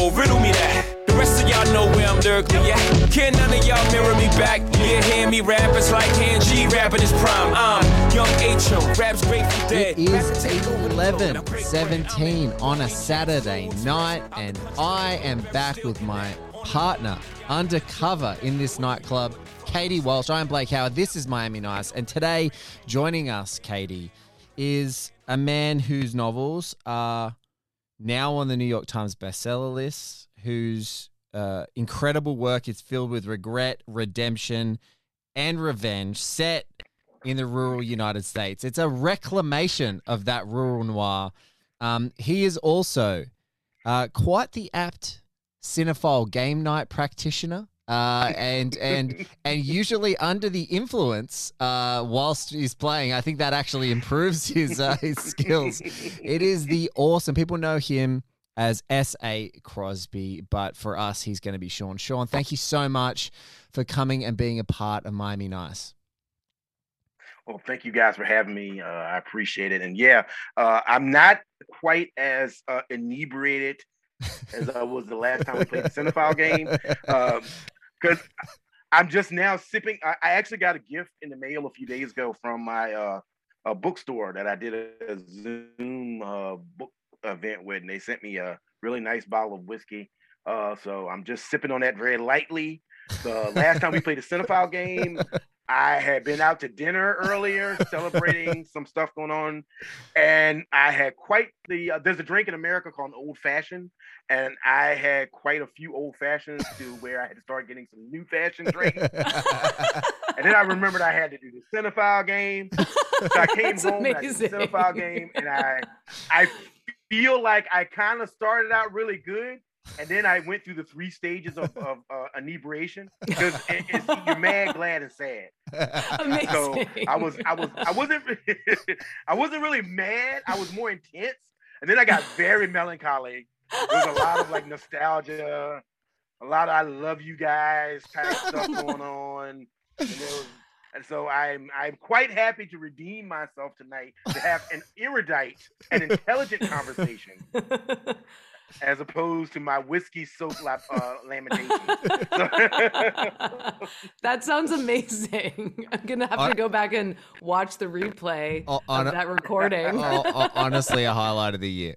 Oh, riddle me that. The rest of y'all know where I'm lyrically at. Can none of y'all mirror me back? Yeah, hear me rap, it's like Han G rapping his prime. I'm Young H.O., rap's Grateful Dead. It is 11:17 on a Saturday night, and I am back with my partner undercover in this nightclub, Katie Walsh. I am Blake Howard. This is Miami Nice, and today joining us, Katie, is a man whose novels are now on the New York Times bestseller list, whose incredible work is filled with regret, redemption, and revenge, set in the rural United States. It's a reclamation of that rural noir. He is also quite the apt cinephile game night practitioner, and usually under the influence whilst he's playing. I think that actually improves his skills. It is the awesome. People know him as S.A. Crosby, but for us, he's going to be Sean. Sean, thank you so much for coming and being a part of Miami Nice. Well, thank you guys for having me. I appreciate it. And yeah, I'm not quite as inebriated as I was the last time we played the cinephile game, because I'm just now sipping. I actually got a gift in the mail a few days ago from my bookstore that I did a Zoom book event with, and they sent me a really nice bottle of whiskey. So I'm just sipping on that very lightly. The last time we played the cinephile game, I had been out to dinner earlier, celebrating some stuff going on, and I had quite the. There's a drink in America called an old fashioned, and I had quite a few old fashions to where I had to start getting some new fashioned drinks. And then I remembered I had to do the cinephile game, so I came home and I did the cinephile game, and I feel like I kind of started out really good. And then I went through the 3 stages of inebriation, because you're mad, glad, and sad. Amazing. So I wasn't really mad. I was more intense, and then I got very melancholy. There was a lot of like nostalgia, a lot of "I love you guys" type stuff going on, and so I'm quite happy to redeem myself tonight, to have an erudite and intelligent conversation. As opposed to my whiskey soaked lamentation. That sounds amazing. I'm going to have to go back and watch the replay of that recording. Honestly, a highlight of the year.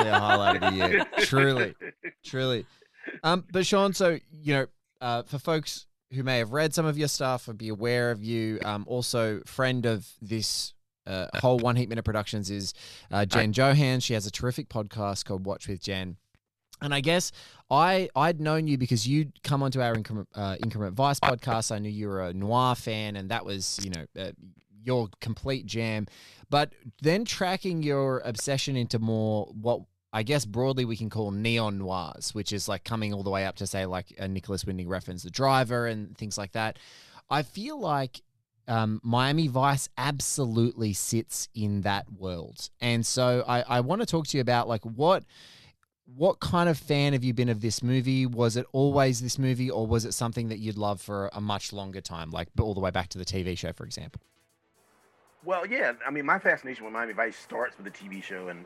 Truly. But Sean, so, for folks who may have read some of your stuff and be aware of you, also friend of this whole One Heat Minute Productions is Jen Johan. She has a terrific podcast called Watch with Jen. And I guess I'd known you because you'd come onto our Increment Vice podcast. I knew you were a noir fan, and that was, your complete jam. But then tracking your obsession into more what I guess broadly we can call neon noirs, which is like coming all the way up to say like a Nicholas Winding Refn's The Driver and things like that. I feel like Miami Vice absolutely sits in that world. And so I want to talk to you about like what kind of fan have you been of this movie? Was it always this movie, or was it something that you'd love for a much longer time, like all the way back to the TV show, for example? Well, yeah. I mean, my fascination with Miami Vice starts with the TV show, and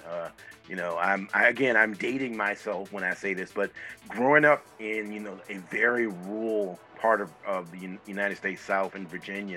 I'm dating myself when I say this, but growing up in a very rural part of the United States South in Virginia,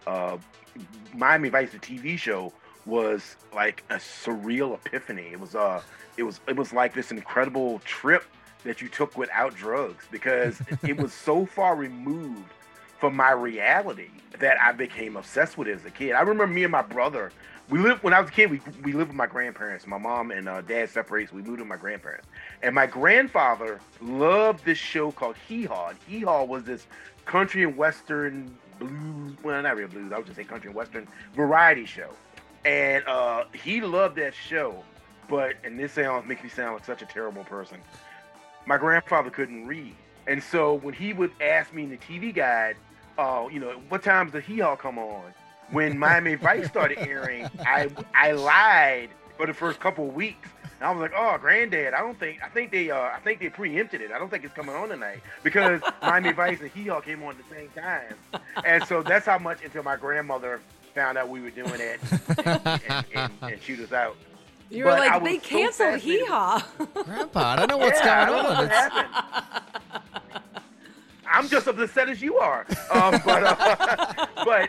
Miami Vice, the TV show, was like a surreal epiphany. It was like this incredible trip that you took without drugs, because it was so far removed from my reality that I became obsessed with it as a kid. I remember me and my brother, when I was a kid, we lived with my grandparents. My mom and dad separated, so we moved with my grandparents. And my grandfather loved this show called Hee Haw. Hee Haw was this country and western blues, well, not real blues, I would just say country and western variety show. And he loved that show, and this makes me sound like such a terrible person. My grandfather couldn't read. And so when he would ask me in the TV guide, what time's the Hee Haw come on? When Miami Vice started airing, I lied for the first couple of weeks. And I was like, "Oh, granddad, I think they preempted it. I don't think it's coming on tonight," because Miami Vice and Hee Haw came on at the same time. And so that's how much until my grandmother found out we were doing it and shoot us out. You were like, they canceled Hee Haw. Grandpa, I don't know what's going on. What happened? I'm just as upset as you are. But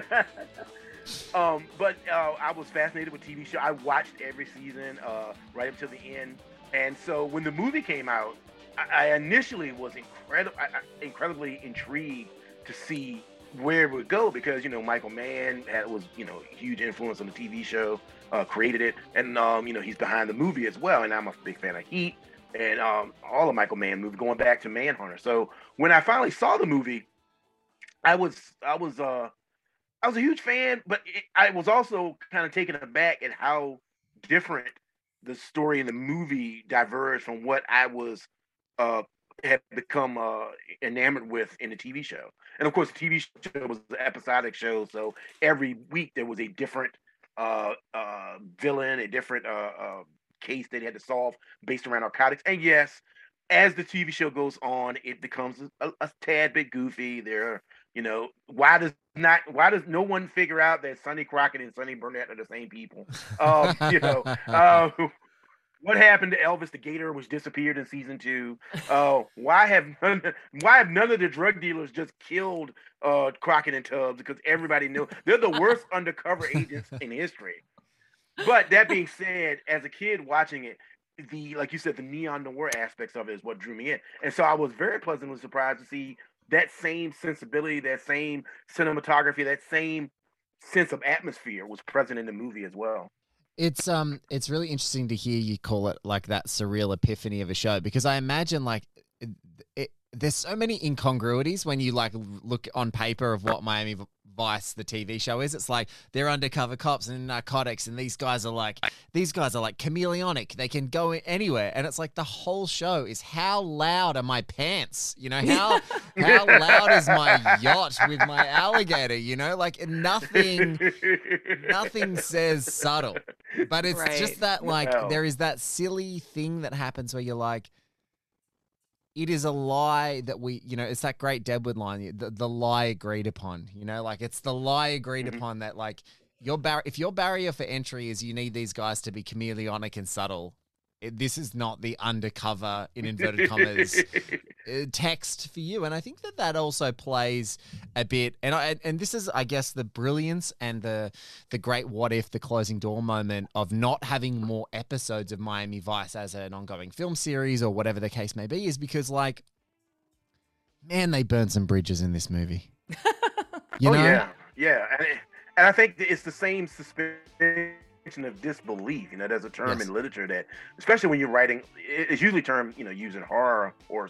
I was fascinated with TV show. I watched every season right up to the end. And so when the movie came out, I initially was incredibly intrigued to see where it would go because, you know, Michael Mann was, you know, a huge influence on the TV show, created it. And, you know, he's behind the movie as well. And I'm a big fan of Heat and all of Michael Mann movies going back to Manhunter. So when I finally saw the movie, I was a huge fan, but I was also kind of taken aback at how different the story in the movie diverged from what I was had become enamored with in the TV show. And of course, the TV show was an episodic show, so every week there was a different villain, a different case that they had to solve based around narcotics. And yes, as the TV show goes on, it becomes a tad bit goofy. There, you know, why does no one figure out that Sonny Crockett and Sonny Burnett are the same people? You know, what happened to Elvis the Gator, which disappeared in season 2? Why have none of the drug dealers just killed Crockett and Tubbs? Because everybody knew they're the worst undercover agents in history. But that being said, as a kid watching it, like you said, the neon noir aspects of it is what drew me in. And so I was very pleasantly surprised to see that same sensibility, that same cinematography, that same sense of atmosphere was present in the movie as well. It's really interesting to hear you call it like that surreal epiphany of a show, because I imagine like there's so many incongruities when you like look on paper of what Miami Vice, the TV show, is. It's like they're undercover cops and narcotics, and these guys are like chameleonic. They can go anywhere, and it's like the whole show is how loud are my pants? You know, how loud is my yacht with my alligator? You know, like nothing says subtle, but it's just that like there is that silly thing that happens where you're like, it is a lie that it's that great Deadwood line, the lie agreed upon, you know, like it's the lie agreed upon that like if your barrier for entry is you need these guys to be chameleonic and subtle, this is not the undercover, in inverted commas, text for you. And I think that also plays a bit, and this is, I guess, the brilliance and the great what if, the closing door moment of not having more episodes of Miami Vice as an ongoing film series or whatever the case may be, is because, like, man, they burned some bridges in this movie. You know? Yeah. And I think it's the same suspension of disbelief. You know, there's a term in literature that, especially when you're writing, it's usually termed, you know, using horror or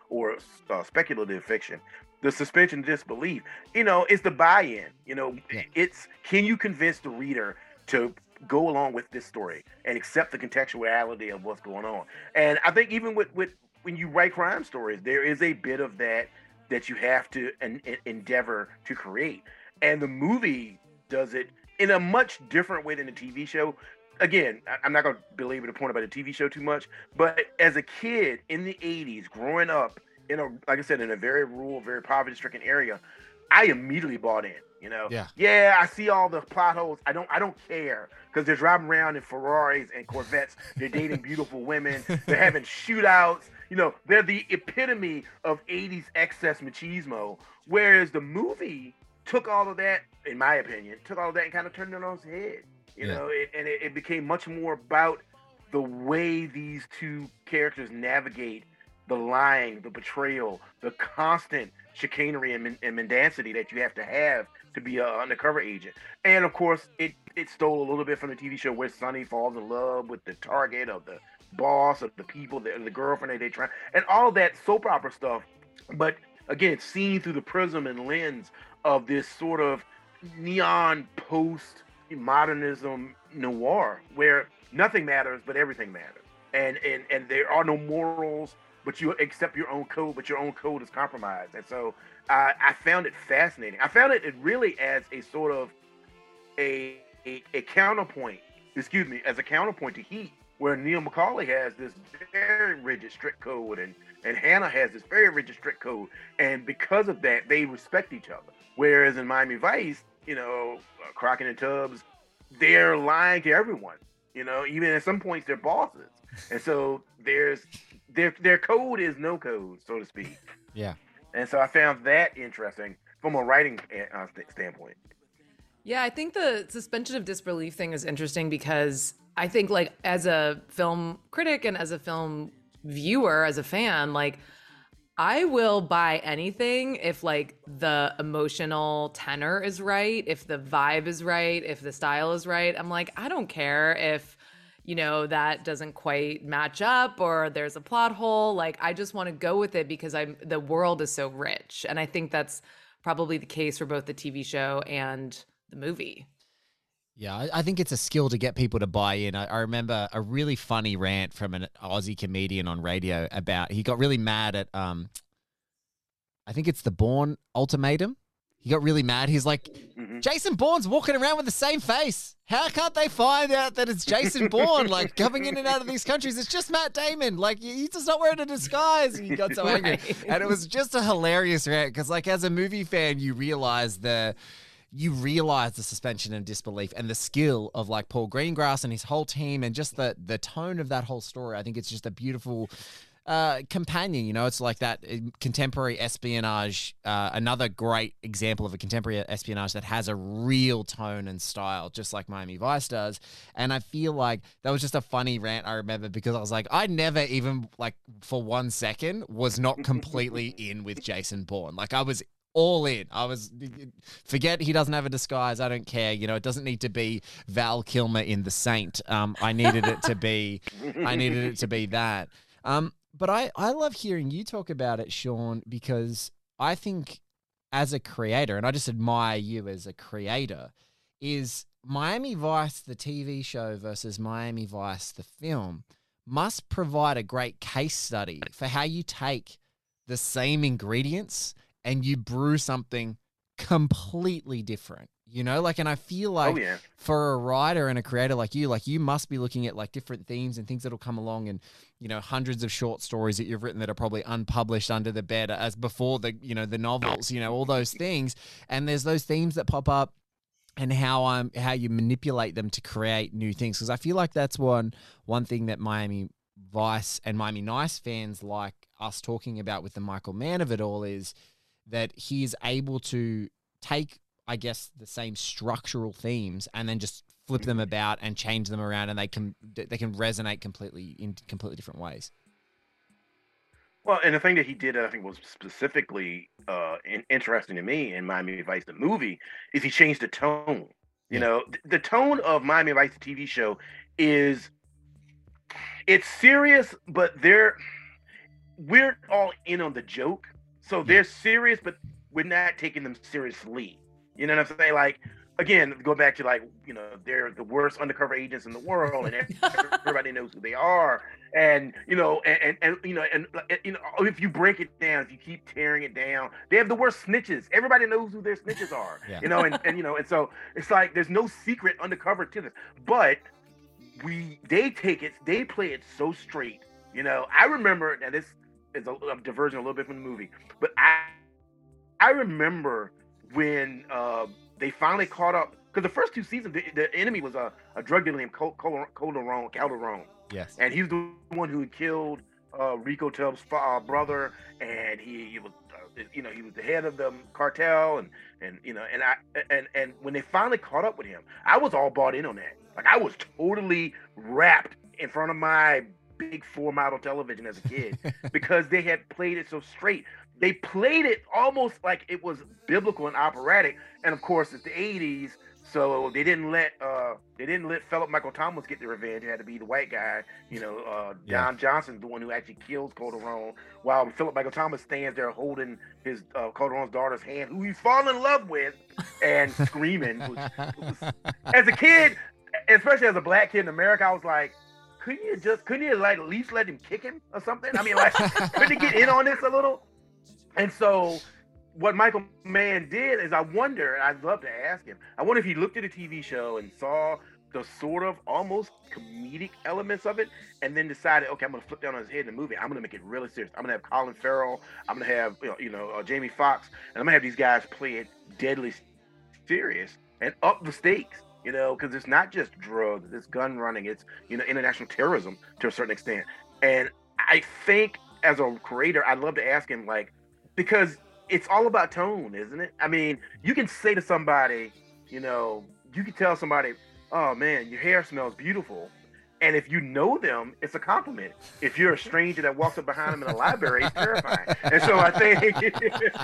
speculative fiction. The suspension of disbelief, you know, it's the buy-in. You know, it's, can you convince the reader to go along with this story and accept the contextuality of what's going on? And I think even with when you write crime stories, there is a bit of that you have to endeavor to create. And the movie does it in a much different way than the TV show. Again, I'm not going to belabor the point about the TV show too much, but as a kid in the 80s, growing up in like I said, in a very rural, very poverty-stricken area, I immediately bought in. You know, I see all the plot holes. I don't care, because they're driving around in Ferraris and Corvettes. They're dating beautiful women. They're having shootouts. You know, they're the epitome of 80s excess machismo. Whereas the movie took all of that, in my opinion, and kind of turned it on its head. You know, it became much more about the way these two characters navigate the lying, the betrayal, the constant chicanery and mendacity that you have to be an undercover agent. And of course, it stole a little bit from the TV show, where Sonny falls in love with the target of the boss, of the people, the girlfriend that they try, and all of that soap opera stuff. But again, seen through the prism and lens of this sort of neon post-modernism noir, where nothing matters but everything matters, and there are no morals, but you accept your own code, but your own code is compromised. And so I found it fascinating. I found it really as a sort of a counterpoint, as a counterpoint to Heat, where Neil McCauley has this very rigid, strict code, and Hannah has this very rigid, strict code. And because of that, they respect each other. Whereas in Miami Vice, you know, Crockett and Tubbs, they're lying to everyone. even at some points they're bosses. And so their code is no code, so to speak. Yeah. And so I found that interesting from a writing standpoint. Yeah, I think the suspension of disbelief thing is interesting because I think, like, as a film critic and as a film viewer, as a fan, like, I will buy anything if, like, the emotional tenor is right, if the vibe is right, if the style is right. I'm like, I don't care if, that doesn't quite match up or there's a plot hole. Like, I just want to go with it because the world is so rich. And I think that's probably the case for both the TV show and the movie. Yeah, I think it's a skill to get people to buy in. I remember a really funny rant from an Aussie comedian on radio about, he got really mad at, I think it's the Bourne Ultimatum. He got really mad. He's like, Jason Bourne's walking around with the same face. How can't they find out that it's Jason Bourne, like, coming in and out of these countries? It's just Matt Damon. Like, he's just not wearing a disguise. And he got so angry. And it was just a hilarious rant because, like, as a movie fan, you realize the suspension of disbelief and the skill of, like, Paul Greengrass and his whole team and just the tone of that whole story. I think it's just a beautiful companion. It's like that contemporary espionage, another great example of a contemporary espionage that has a real tone and style, just like Miami Vice does. And I feel like that was just a funny rant, I remember, because I was like, I never even, like, for 1 second was not completely in with Jason Bourne. Like, I was all in. Forget he doesn't have a disguise. I don't care. It doesn't need to be Val Kilmer in The Saint. I needed it to be that. But I love hearing you talk about it, Sean, because I think as a creator, and I just admire you as a creator, is Miami Vice, the TV show, versus Miami Vice, the film, must provide a great case study for how you take the same ingredients and you brew something completely different, and I feel like for a writer and a creator like you must be looking at, like, different themes and things that'll come along and, hundreds of short stories that you've written that are probably unpublished under the bed as before the novels, all those things. And there's those themes that pop up and how you manipulate them to create new things. Cause I feel like that's one thing that Miami Vice and Miami Nice fans like us talking about with the Michael Mann of it all is that he is able to take, I guess, the same structural themes and then just flip them about and change them around, and they can resonate completely in completely different ways. Well, and the thing that he did, I think, was specifically interesting to me in Miami Vice, the movie, is he changed the tone. The tone of Miami Vice, the TV show, it's serious, but we're all in on the joke. So they're serious, but we're not taking them seriously. You know what I'm saying? Like, again, go back to, like, they're the worst undercover agents in the world, and everybody knows who they are. And if you break it down, if you keep tearing it down, they have the worst snitches. Everybody knows who their snitches are. Yeah. And so it's like there's no secret undercover to this. But they play it so straight. I remember, and this is a diversion a little bit from the movie, but I remember when they finally caught up, because the first 2 seasons the enemy was a drug dealer named Calderon. Yes, and he's the one who killed Rico Tubbs' brother, and he was he was the head of the cartel, and when they finally caught up with him, I was all bought in on that. Like, I was totally wrapped in front of my big 4 model television as a kid because they had played it so straight. They played it almost like it was biblical and operatic, and of course it's the 80s, so they didn't let Philip Michael Thomas get the revenge. It had to be the white guy, Don Johnson's the one who actually kills Calderon, while Philip Michael Thomas stands there holding his Calderon's daughter's hand, who he's fallen in love with, and screaming. As a kid, especially as a black kid in America, I was like, couldn't you like at least let him kick him or something? I mean, like, couldn't he get in on this a little? And so what Michael Mann did is, I wonder, and I'd love to ask him, I wonder if he looked at a TV show and saw the sort of almost comedic elements of it, and then decided, okay, I'm going to flip down on his head in the movie. I'm going to make it really serious. I'm going to have Colin Farrell. I'm going to have Jamie Foxx, and I'm going to have these guys play it deadly serious and up the stakes. you know, because it's not just drugs, it's gun running, it's, you know, international terrorism to a certain extent. And I think as a creator, I'd love to ask him, like, because it's all about tone, isn't it? I mean, you can say to somebody, you know, you can tell somebody, oh man, your hair smells beautiful. And if you know them, it's a compliment. If you're a stranger that walks up behind them in the library, it's terrifying. And so I think,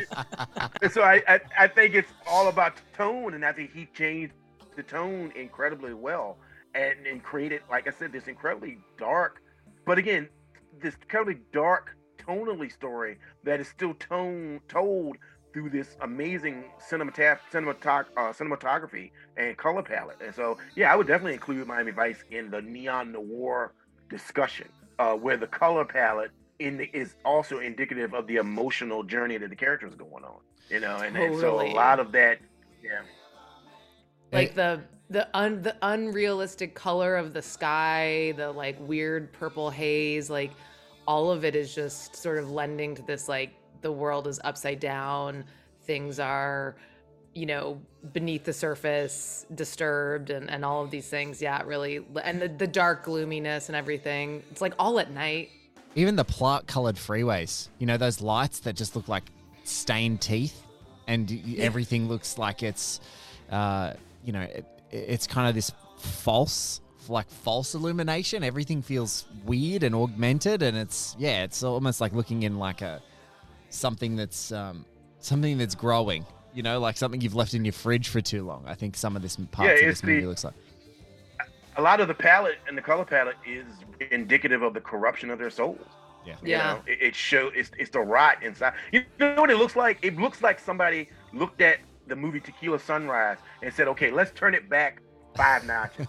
I think it's all about tone, and I think he changed the tone incredibly well, and created, like I said, this incredibly dark, but again, this incredibly dark tonally story that is still told through this amazing cinematography and color palette. And so, yeah, I would definitely include Miami Vice in the neon noir discussion, where the color palette is also indicative of the emotional journey that the characters are going on. You know, and so a lot of that, yeah, like the unrealistic color of the sky, the like weird purple haze, like all of it is just sort of lending to this, like, the world is upside down, things are, you know, beneath the surface, disturbed, and all of these things. Yeah, really. And the dark gloominess and everything. It's like all at night. Even the plot-colored freeways, you know, those lights that just look like stained teeth, and everything looks like it's, you know, it's kind of this false illumination. Everything feels weird and augmented, and it's almost like looking in like something that's growing, you know, like something you've left in your fridge for too long. I think some of this parts of this movie looks like. A lot of the palette and the color palette is indicative of the corruption of their souls. Yeah. You know, it shows it's the rot inside. You know what it looks like? It looks like somebody looked at the movie Tequila Sunrise and said, okay, let's turn it back 5 notches.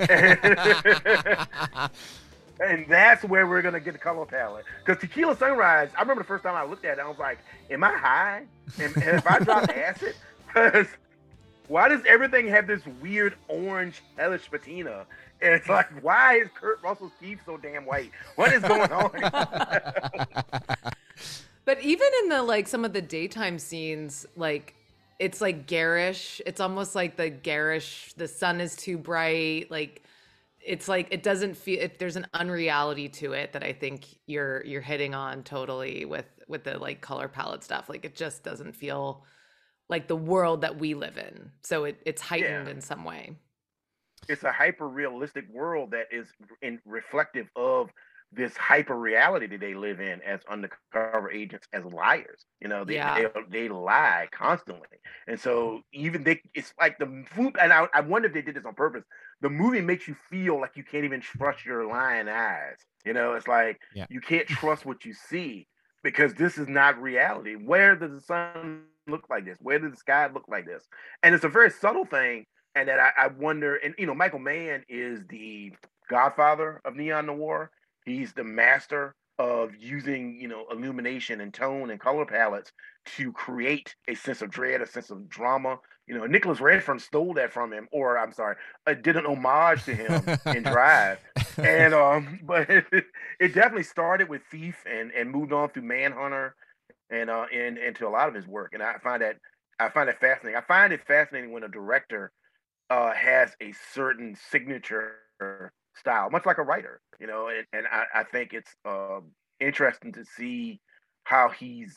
And that's where we're going to get the color palette. Because Tequila Sunrise, I remember the first time I looked at it, I was like, am I high? And if I drop acid? Because why does everything have this weird orange hellish patina? And it's like, why is Kurt Russell's teeth so damn white? What is going on? But even in the, like, some of the daytime scenes, like, it's like garish. It's almost like the sun is too bright. Like, it's like, it doesn't feel, there's an unreality to it that I think you're hitting on totally with the, like, color palette stuff. Like, it just doesn't feel like the world that we live in. So it's heightened in some way. It's a hyper realistic world that is reflective of this hyper reality that they live in as undercover agents, as liars. You know, they lie constantly. And so it's like the food, and I wonder if they did this on purpose. The movie makes you feel like you can't even trust your lying eyes. You know, it's like you can't trust what you see, because this is not reality. Where does the sun look like this? Where does the sky look like this? And it's a very subtle thing. And that I wonder, and, you know, Michael Mann is the godfather of neon noir. He's the master of using, you know, illumination and tone and color palettes to create a sense of dread, a sense of drama. You know, Nicholas Redfern stole that from him, or I'm sorry, did an homage to him in Drive. And but it definitely started with Thief and moved on through Manhunter and into a lot of his work. And I find that fascinating. I find it fascinating when a director has a certain signature style, much like a writer, you know, and I think it's interesting to see how he's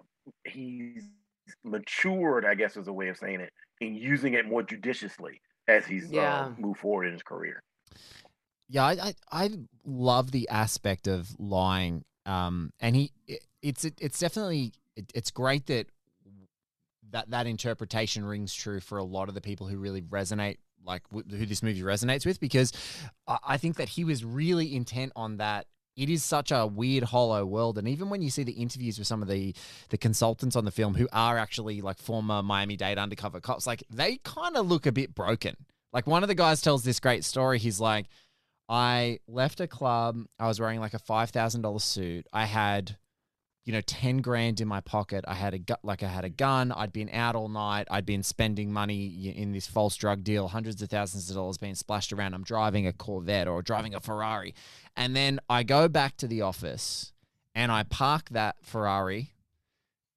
matured, I guess is a way of saying it, in using it more judiciously as he's moved forward in his career. Yeah, I love the aspect of lying, and it's definitely it's great that interpretation rings true for a lot of the people who really resonate, like who this movie resonates with, because I think that he was really intent on that. It is such a weird, hollow world. And even when you see the interviews with some of the consultants on the film who are actually like former Miami-Dade undercover cops, like they kind of look a bit broken. Like one of the guys tells this great story. He's like, I left a club. I was wearing like a $5,000 suit. I had, you know, 10 grand in my pocket. I had a gun. I'd been out all night. I'd been spending money in this false drug deal, hundreds of thousands of dollars being splashed around. I'm driving a Corvette or driving a Ferrari. And then I go back to the office and I park that Ferrari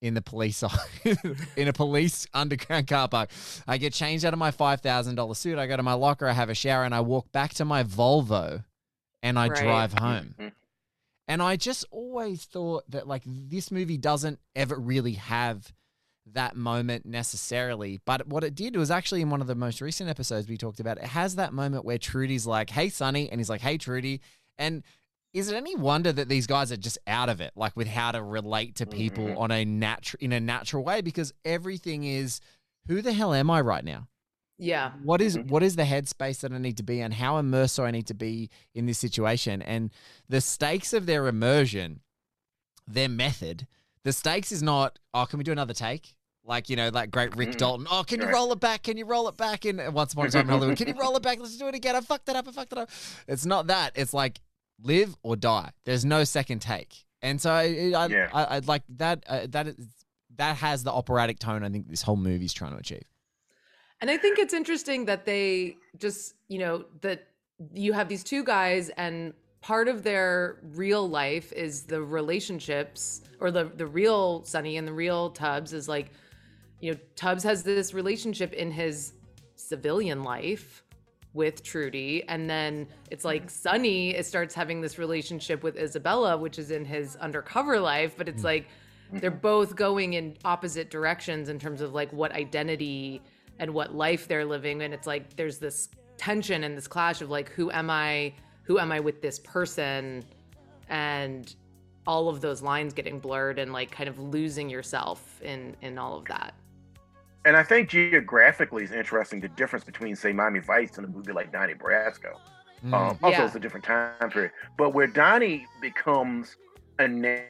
in the police in a police underground car park. I get changed out of my $5,000 suit. I go to my locker, I have a shower, and I walk back to my Volvo and I drive home. And I just always thought that like this movie doesn't ever really have that moment necessarily. But what it did was actually in one of the most recent episodes we talked about, it has that moment where Trudy's like, hey, Sonny, and he's like, hey, Trudy. And is it any wonder that these guys are just out of it, like with how to relate to people on a in a natural way? Because everything is, who the hell am I right now? Yeah. What is the headspace that I need to be in? How immersed do I need to be in this situation? And the stakes of their immersion, their method, the stakes is not, oh, can we do another take? Like, you know, like great Rick Dalton. Oh, can you roll it back? Can you roll it back? And Once Upon a Time in Hollywood, can you roll it back? Let's do it again. I fucked it up. It's not that. It's like live or die. There's no second take. And so I like that. That has the operatic tone I think this whole movie's trying to achieve. And I think it's interesting that they just, you know, that you have these two guys and part of their real life is the relationships, or the real Sonny and the real Tubbs is like, you know, Tubbs has this relationship in his civilian life with Trudy. And then it's like Sonny starts having this relationship with Isabella, which is in his undercover life. But it's like they're both going in opposite directions in terms of like what identity and what life they're living. And it's like there's this tension and this clash of like, who am I with this person? And all of those lines getting blurred and like kind of losing yourself in all of that. And I think geographically is interesting, the difference between, say, Miami Vice and a movie like Donnie Brasco. Also, it's a different time period. But where Donnie becomes enamored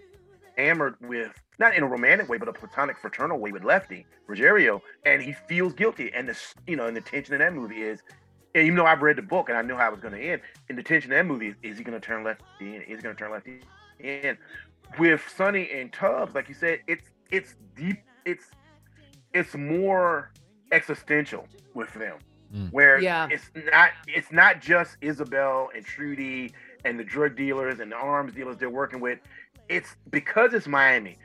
with, not in a romantic way, but a platonic, fraternal way with Lefty, Ruggiero, and he feels guilty. And and the tension in that movie is, and even though I've read the book and I know how it's going to end, in the tension in that movie is he going to turn Lefty in? Is he going to turn Lefty in? With Sonny and Tubbs, like you said, it's deep. It's more existential with them, where it's not just Isabel and Trudy and the drug dealers and the arms dealers they're working with. It's because it's Miami,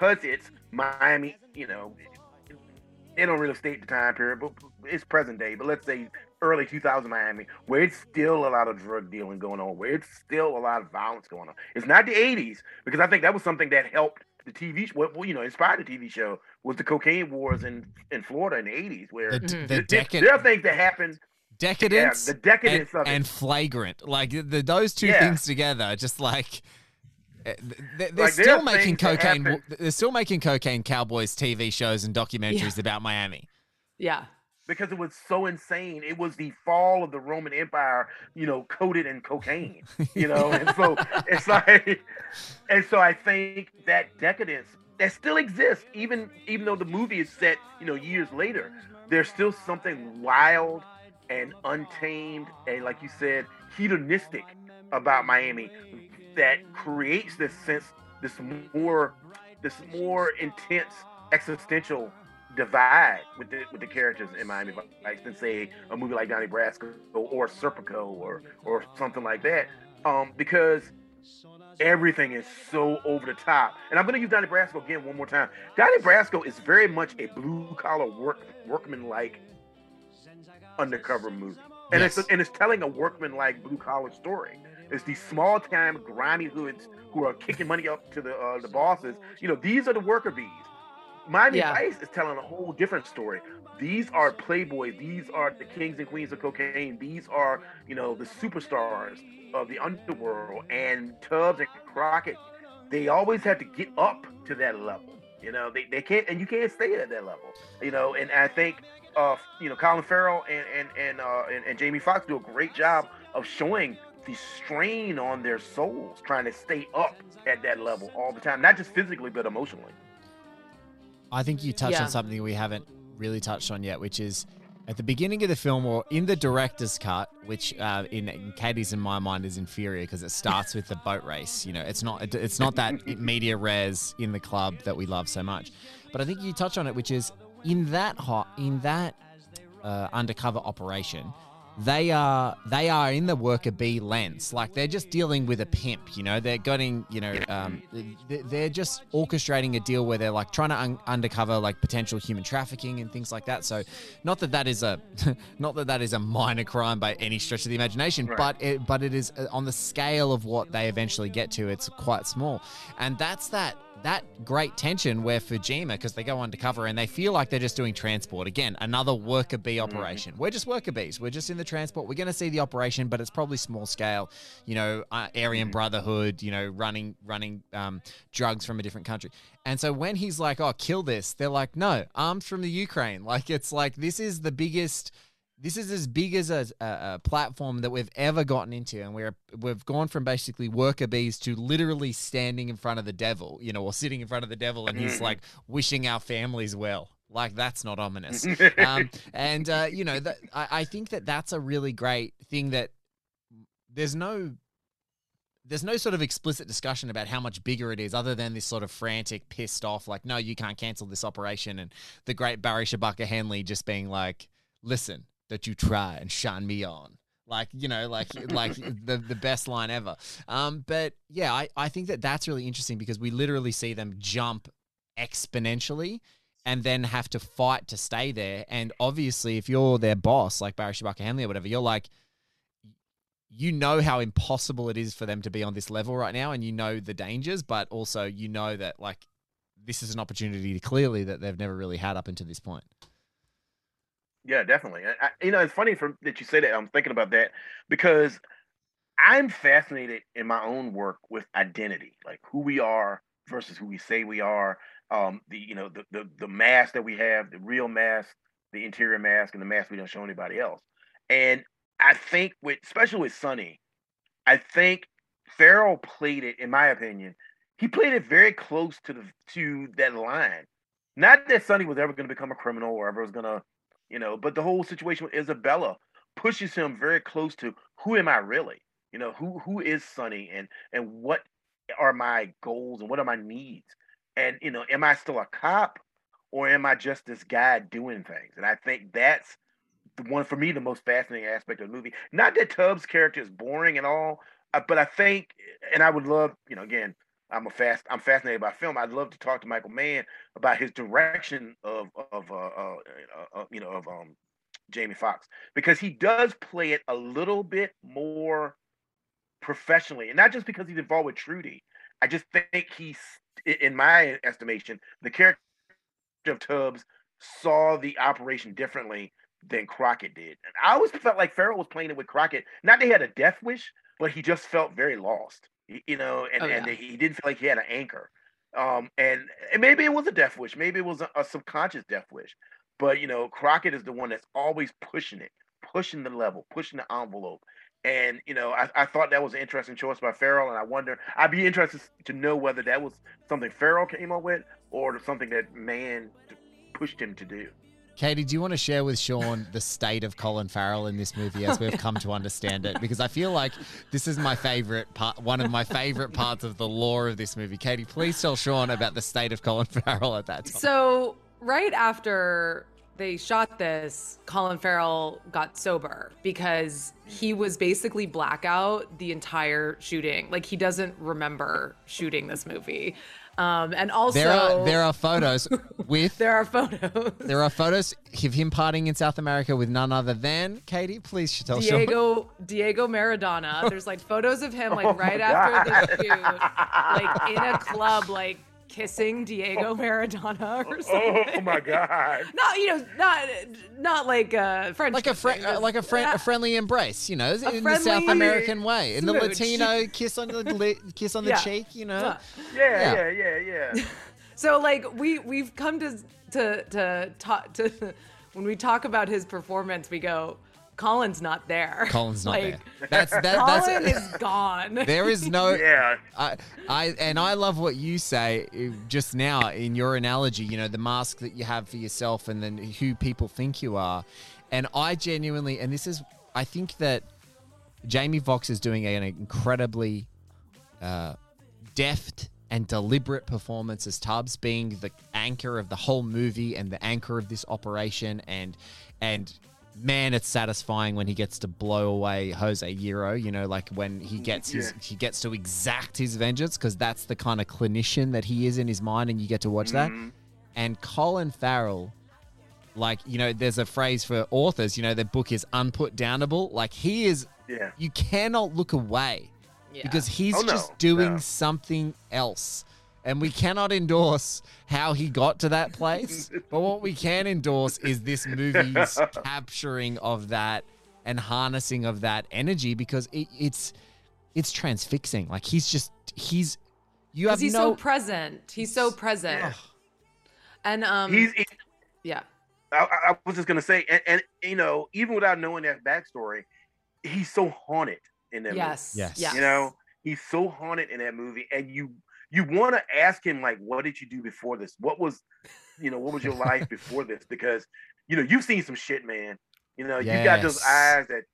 you know, they don't really state the time period, but it's present day. But let's say early 2000 Miami, where it's still a lot of drug dealing going on, where it's still a lot of violence going on. It's not the 80s, because I think that was something that helped the TV show, inspired the TV show, was the cocaine wars in Florida in the 80s, where there are things that happen. Decadence, the decadence of it. And flagrant. Like those two things together, just like they're like, still making cocaine. They're still making cocaine cowboys TV shows and documentaries about Miami. Yeah. Because it was so insane. It was the fall of the Roman Empire, coated in cocaine, and so it's like, and so I think that decadence that still exists, even though the movie is set, years later, there's still something wild and untamed and, like you said, hedonistic about Miami that creates this sense, this more intense existential divide with the characters in Miami Vice than, say, a movie like Donnie Brasco or Serpico or something like that, because everything is so over the top. And I'm going to use Donnie Brasco again one more time. Donnie Brasco is very much a blue-collar workman-like undercover movie, and it's telling a workman-like blue-collar story. It's these small-time grimy hoods who are kicking money up to the bosses. These are the worker bees. Miami Vice is telling a whole different story. These are playboys. These are the kings and queens of cocaine. These are, the superstars of the underworld. And Tubbs and Crockett, they always have to get up to that level. They can't, and you can't stay at that level. And I think, Colin Farrell and Jamie Foxx do a great job of showing the strain on their souls trying to stay up at that level all the time, not just physically but emotionally. I think you touched on something we haven't really touched on yet, which is at the beginning of the film, or in the director's cut, which in Katie's and my mind is inferior because it starts with the boat race. It's not that media res in the club that we love so much. But I think you touch on it, which is in that undercover operation, they are in the worker bee lens. Like, they're just dealing with a pimp, you know. They're getting, you know, they're just orchestrating a deal where they're like trying to undercover like potential human trafficking and things like that. So, not that is a minor crime by any stretch of the imagination, right. but it is on the scale of what they eventually get to. It's quite small, and that's that great tension where Fujima, because they go undercover and they feel like they're just doing transport. Again, another worker bee operation. We're just worker bees. We're just in the transport. We're going to see the operation, but it's probably small scale, you know, Aryan Brotherhood, you know, running drugs from a different country. And so when he's like, oh, kill this, they're like, no, arms from the Ukraine. Like, it's like, this is as big as a platform that we've ever gotten into, and we've gone from basically worker bees to literally standing in front of the devil, you know, or sitting in front of the devil, and he's like wishing our families well. Like, that's not ominous. You know, I think that's a really great thing, that there's no sort of explicit discussion about how much bigger it is, other than this sort of frantic, pissed off, like, no, you can't cancel this operation, and the great Barry Shabaka Henley just being like, listen, that you try and shine me on. Like, you know, like the best line ever. But yeah, I think that's really interesting, because we literally see them jump exponentially and then have to fight to stay there. And obviously, if you're their boss, like Barry Shabaka Henley or whatever, you're like, you know how impossible it is for them to be on this level right now, and you know the dangers, but also you know that, like, this is an opportunity clearly that they've never really had up until this point. Yeah, definitely. You know, it's funny that you say that. I'm thinking about that because I'm fascinated in my own work with identity, like who we are versus who we say we are. The mask that we have, the real mask, the interior mask, and the mask we don't show anybody else. And I think especially with Sonny, I think Farrell played it, in my opinion, he played it very close to that line. Not that Sonny was ever going to become a criminal or ever was going to, you know, but the whole situation with Isabella pushes him very close to, who am I really? You know, who is Sonny, and what are my goals and what are my needs? And, you know, am I still a cop, or am I just this guy doing things? And I think that's for me, the most fascinating aspect of the movie. Not that Tubbs' character is boring and all, but I think, and I would love, you know, again, I'm fascinated by film. I'd love to talk to Michael Mann about his direction of Jamie Foxx, because he does play it a little bit more professionally, and not just because he's involved with Trudy. I just think he's, in my estimation, the character of Tubbs saw the operation differently than Crockett did. And I always felt like Farrell was playing it with Crockett. Not that he had a death wish, but he just felt very lost. You know, and he didn't feel like he had an anchor. And maybe it was a death wish. Maybe it was a subconscious death wish. But, you know, Crockett is the one that's always pushing the level, pushing the envelope. And, you know, I thought that was an interesting choice by Farrell. And I'd be interested to know whether that was something Farrell came up with or something that Mann pushed him to do. Katie, do you want to share with Sean the state of Colin Farrell in this movie as we've come to understand it? Because I feel like this is my favorite part, one of my favorite parts of the lore of this movie. Katie, please tell Sean about the state of Colin Farrell at that time. So right after they shot this, Colin Farrell got sober because he was basically blackout the entire shooting. Like, he doesn't remember shooting this movie. And also there are photos with there are photos of him partying in South America with none other than, Katie, please tell Diego Maradona. There's like photos of him like after the shoot, like in a club, like kissing Diego Maradona or something. Oh my God! Not like a French, like a friendly embrace, you know, in the South American way, in the Latino kiss on the cheek, you know. Yeah. So like we've come to talk to when we talk about his performance, we go, Colin's not there. Colin's not like, there. Colin is gone. There is no. Yeah. I love what you say just now in your analogy. You know, the mask that you have for yourself, and then who people think you are. And I genuinely, and this is, I think that Jamie Foxx is doing an incredibly deft and deliberate performance as Tubbs, being the anchor of the whole movie and the anchor of this operation, and man, it's satisfying when he gets to blow away Jose Hero, like when he gets he gets to exact his vengeance, because that's the kind of clinician that he is in his mind, and you get to watch that. And Colin Farrell, like, there's a phrase for authors, their book is unputdownable. Like, he is, you cannot look away because he's just doing something else. And we cannot endorse how he got to that place, but what we can endorse is this movie's capturing of that and harnessing of that energy, because it's transfixing. Like, he's so present. He's so present. Yeah. And I was just gonna say, and even without knowing that backstory, he's so haunted in that movie. Yes. He's so haunted in that movie, and you want to ask him, like, what did you do before this? What was your life before this? Because you've seen some shit, man. You've got those eyes that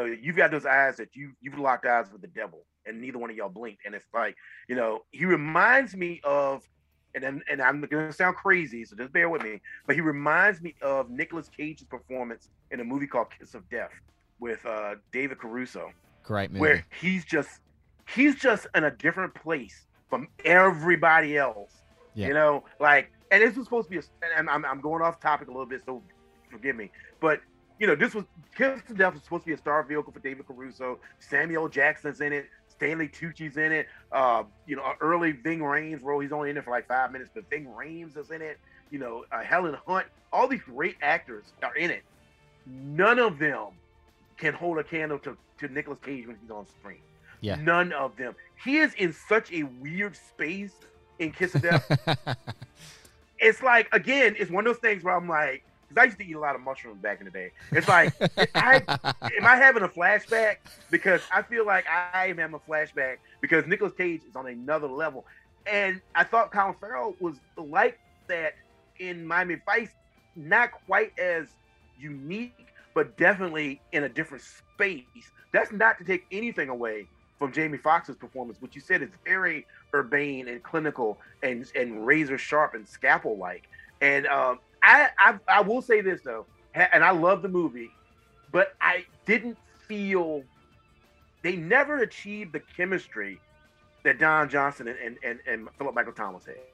you've locked eyes with the devil, and neither one of y'all blinked. And it's like, he reminds me of, and I'm gonna sound crazy, so just bear with me, but he reminds me of Nicolas Cage's performance in a movie called Kiss of Death with David Caruso. Great movie. Where he's just in a different place from everybody else. And this was supposed to be and I'm going off topic a little bit, so forgive me, but this was Kiss of Death was supposed to be a star vehicle for David Caruso. Samuel Jackson's in it. Stanley Tucci's in it. An early Ving Rhames role. He's only in it for like 5 minutes, but Ving Rhames is in it. Helen Hunt. All these great actors are in it. None of them can hold a candle to Nicolas Cage when he's on screen. Yeah. None of them. He is in such a weird space in Kiss of Death. It's like, again, it's one of those things where I'm like, because I used to eat a lot of mushrooms back in the day. It's like, am I having a flashback? Because I feel like I am having a flashback because Nicolas Cage is on another level. And I thought Colin Farrell was like that in Miami Vice, not quite as unique, but definitely in a different space. That's not to take anything away from Jamie Foxx's performance, which you said is very urbane and clinical and razor sharp and scalpel-like. And I will say this, though, and I love the movie, but I didn't feel they never achieved the chemistry that Don Johnson and Philip Michael Thomas had.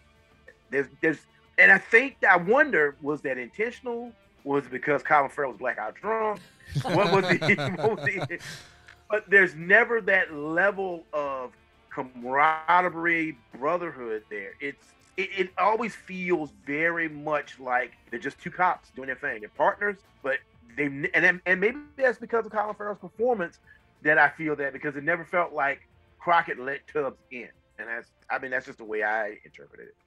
And I wonder, was that intentional? Was it because Colin Farrell was blackout drunk? What was it? But there's never that level of camaraderie, brotherhood there. It always feels very much like they're just two cops doing their thing. They're partners, but and maybe that's because of Colin Farrell's performance that I feel that, because it never felt like Crockett let Tubbs in. And that's just the way I interpreted it.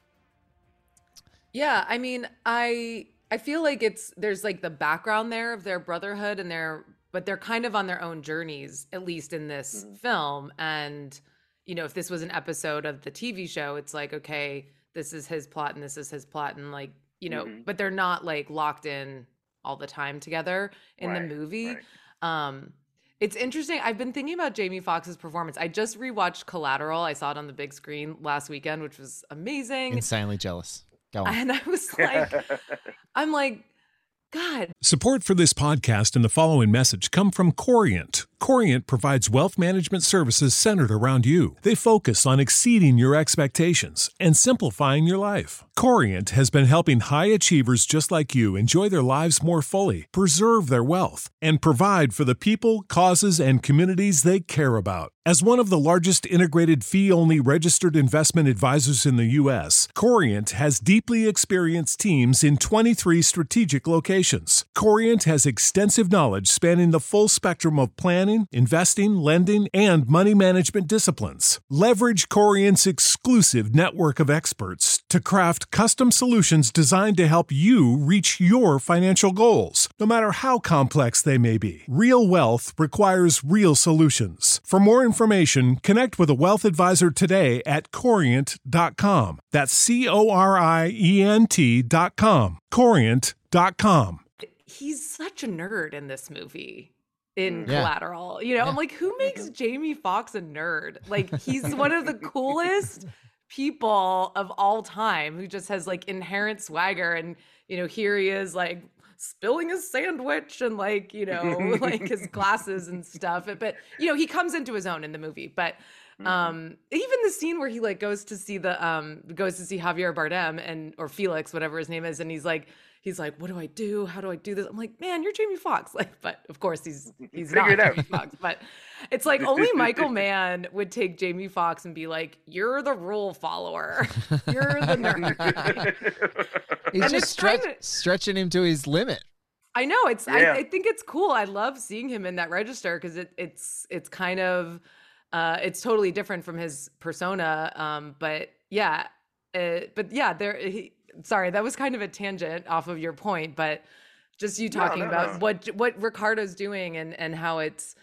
Yeah, I mean, I feel like there's like the background there of their brotherhood but they're kind of on their own journeys, at least in this film. And, if this was an episode of the TV show, it's like, okay, this is his plot and this is his plot. And like, but they're not like locked in all the time together in the movie. Right. It's interesting. I've been thinking about Jamie Foxx's performance. I just rewatched Collateral. I saw it on the big screen last weekend, which was amazing. Insanely jealous. Go on. And I was like, I'm like, God. Support for this podcast and the following message come from Corient. Corient provides wealth management services centered around you. They focus on exceeding your expectations and simplifying your life. Corient has been helping high achievers just like you enjoy their lives more fully, preserve their wealth, and provide for the people, causes, and communities they care about. As one of the largest integrated fee-only registered investment advisors in the U.S., Corient has deeply experienced teams in 23 strategic locations. Corient has extensive knowledge spanning the full spectrum of planning, investing, lending, and money management disciplines. Leverage Corient's exclusive network of experts to craft custom solutions designed to help you reach your financial goals, no matter how complex they may be. Real wealth requires real solutions. For more information, connect with a wealth advisor today at Corient.com. That's Corient.com. Corient.com. He's such a nerd in this movie. In Collateral, I'm like, who makes Jamie Foxx a nerd? Like, he's one of the coolest people of all time who just has like inherent swagger. And, here he is like spilling his sandwich and like, you know, like his glasses and stuff. But, you know, he comes into his own in the movie. But even the scene where he like goes to see Javier Bardem or Felix, whatever his name is, and he's like, what do I do? How do I do this? I'm like, man, you're Jamie Foxx. Like, but of course he's not Jamie Foxx. But it's like only Michael Mann would take Jamie Foxx and be like, you're the rule follower. You're the nerd. He's just stretching him to his limit. I know. I think it's cool. I love seeing him in that register because it's kind of it's totally different from his persona. Sorry, that was kind of a tangent off of your point, but just you talking about what Ricardo's doing and how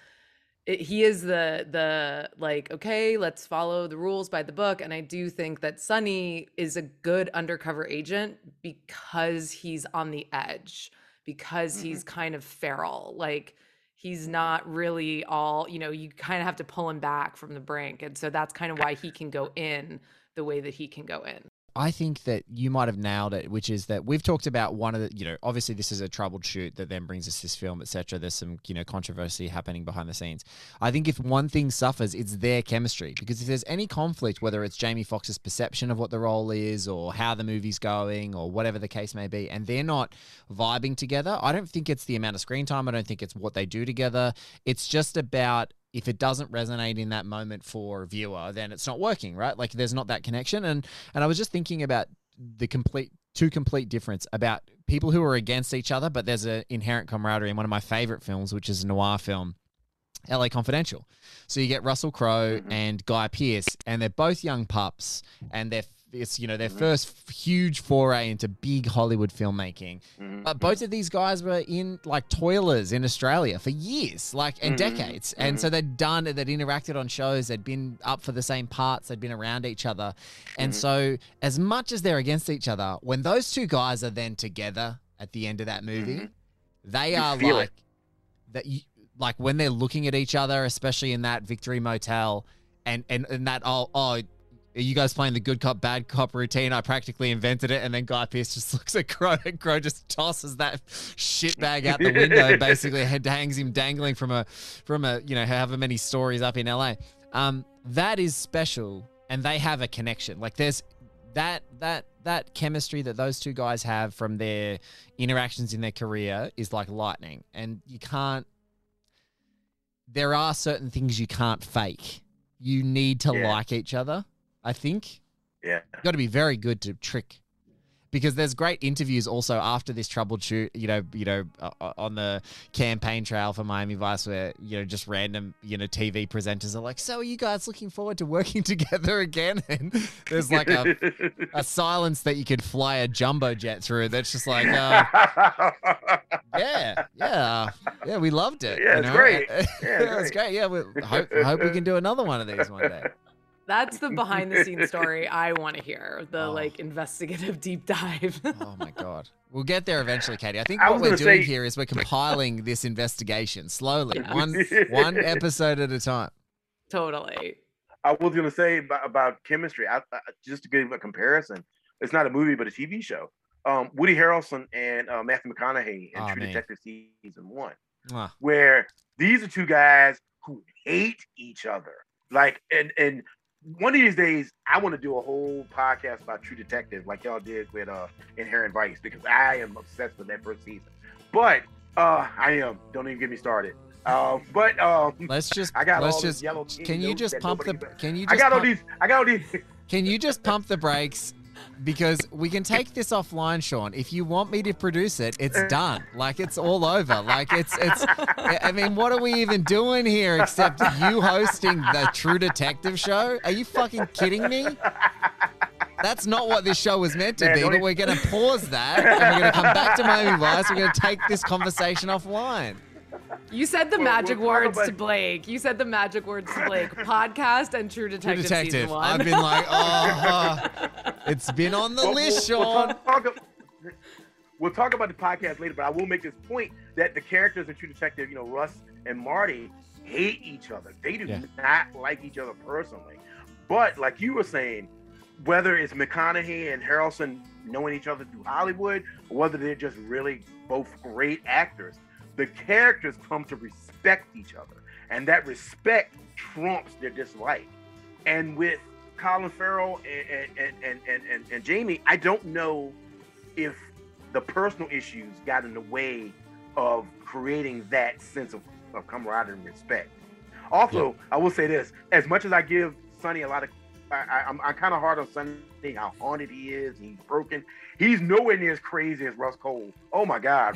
he is the like, okay, let's follow the rules by the book. And I do think that Sonny is a good undercover agent because he's on the edge, because he's kind of feral. Like he's not really all, you know, you kind of have to pull him back from the brink. And so that's kind of why he can go in the way that he can go in. I think that you might have nailed it, which is that we've talked about one of the, you know, obviously this is a troubled shoot that then brings us this film, etc. There's some, you know, controversy happening behind the scenes. I think if one thing suffers, it's their chemistry, because if there's any conflict, whether it's Jamie Foxx's perception of what the role is or how the movie's going or whatever the case may be, and they're not vibing together, I don't think it's the amount of screen time. I don't think it's what they do together. It's just about, if it doesn't resonate in that moment for a viewer, then it's not working, right? Like there's not that connection. And I was just thinking about the two complete difference about people who are against each other, but there's an inherent camaraderie in one of my favorite films, which is a noir film, LA Confidential. So you get Russell Crowe and Guy Pearce, and they're both young pups, and it's, you know, their first huge foray into big Hollywood filmmaking. But both of these guys were in like toilers in Australia for years, like, and decades. And so they'd interacted on shows, they'd been up for the same parts, they'd been around each other. And so as much as they're against each other, when those two guys are then together at the end of that movie, they are like that. Like when they're looking at each other, especially in that Victory Motel, and that are you guys playing the good cop, bad cop routine? I practically invented it. And then Guy Pearce just looks at Crow, and Crow just tosses that shit bag out the window, basically hangs him dangling from a, you know, however many stories up in LA. That is special. And they have a connection. Like there's that chemistry that those two guys have from their interactions in their career is like lightning. And there are certain things you can't fake. You need to like each other, I think. Yeah. You've got to be very good to trick. Because there's great interviews also after this troubled shoot, you know, on the campaign trail for Miami Vice, where, you know, just random, you know, TV presenters are like, so are you guys looking forward to working together again? And there's like a silence that you could fly a jumbo jet through. That's just like, yeah, we loved it. Yeah, it's great. It's great. Yeah, I hope we can do another one of these one day. That's the behind the scenes story I want to hear. The like investigative deep dive. Oh my God. We'll get there eventually, Katie. I think what we're doing here is we're compiling this investigation slowly, one episode at a time. Totally. I was going to say about chemistry, just to give a comparison, it's not a movie, but a TV show. Woody Harrelson and Matthew McConaughey in True Detective Season 1, where these are two guys who hate each other. Like, and one of these days, I want to do a whole podcast about True Detective, like y'all did with Inherent Vice, because I am obsessed with that first season. But I am. Don't even get me started. Let's just. Can you just pump the? Can you just pump the brakes? Because we can take this offline, Sean. If you want me to produce it, it's done. Like, it's all over. Like, it's. I mean, what are we even doing here except you hosting the True Detective show? Are you fucking kidding me? That's not what this show was meant to be, but we're going to pause that, and we're going to come back to Miami Vice. We're going to take this conversation offline. You said the magic words to Blake. Podcast and True Detective. Season 1. I've been like, it's been on the list, Sean. We'll talk about the podcast later, but I will make this point that the characters in True Detective, you know, Russ and Marty, hate each other. They do not like each other personally. But like you were saying, whether it's McConaughey and Harrelson knowing each other through Hollywood or whether they're just really both great actors, the characters come to respect each other, and that respect trumps their dislike. And with Colin Farrell and Jamie, I don't know if the personal issues got in the way of creating that sense of camaraderie and respect. Also, I will say this: as much as I give Sonny a lot of, I'm kind of hard on Sonny, how haunted he is, he's broken. He's nowhere near as crazy as Russ Cole. Oh my God,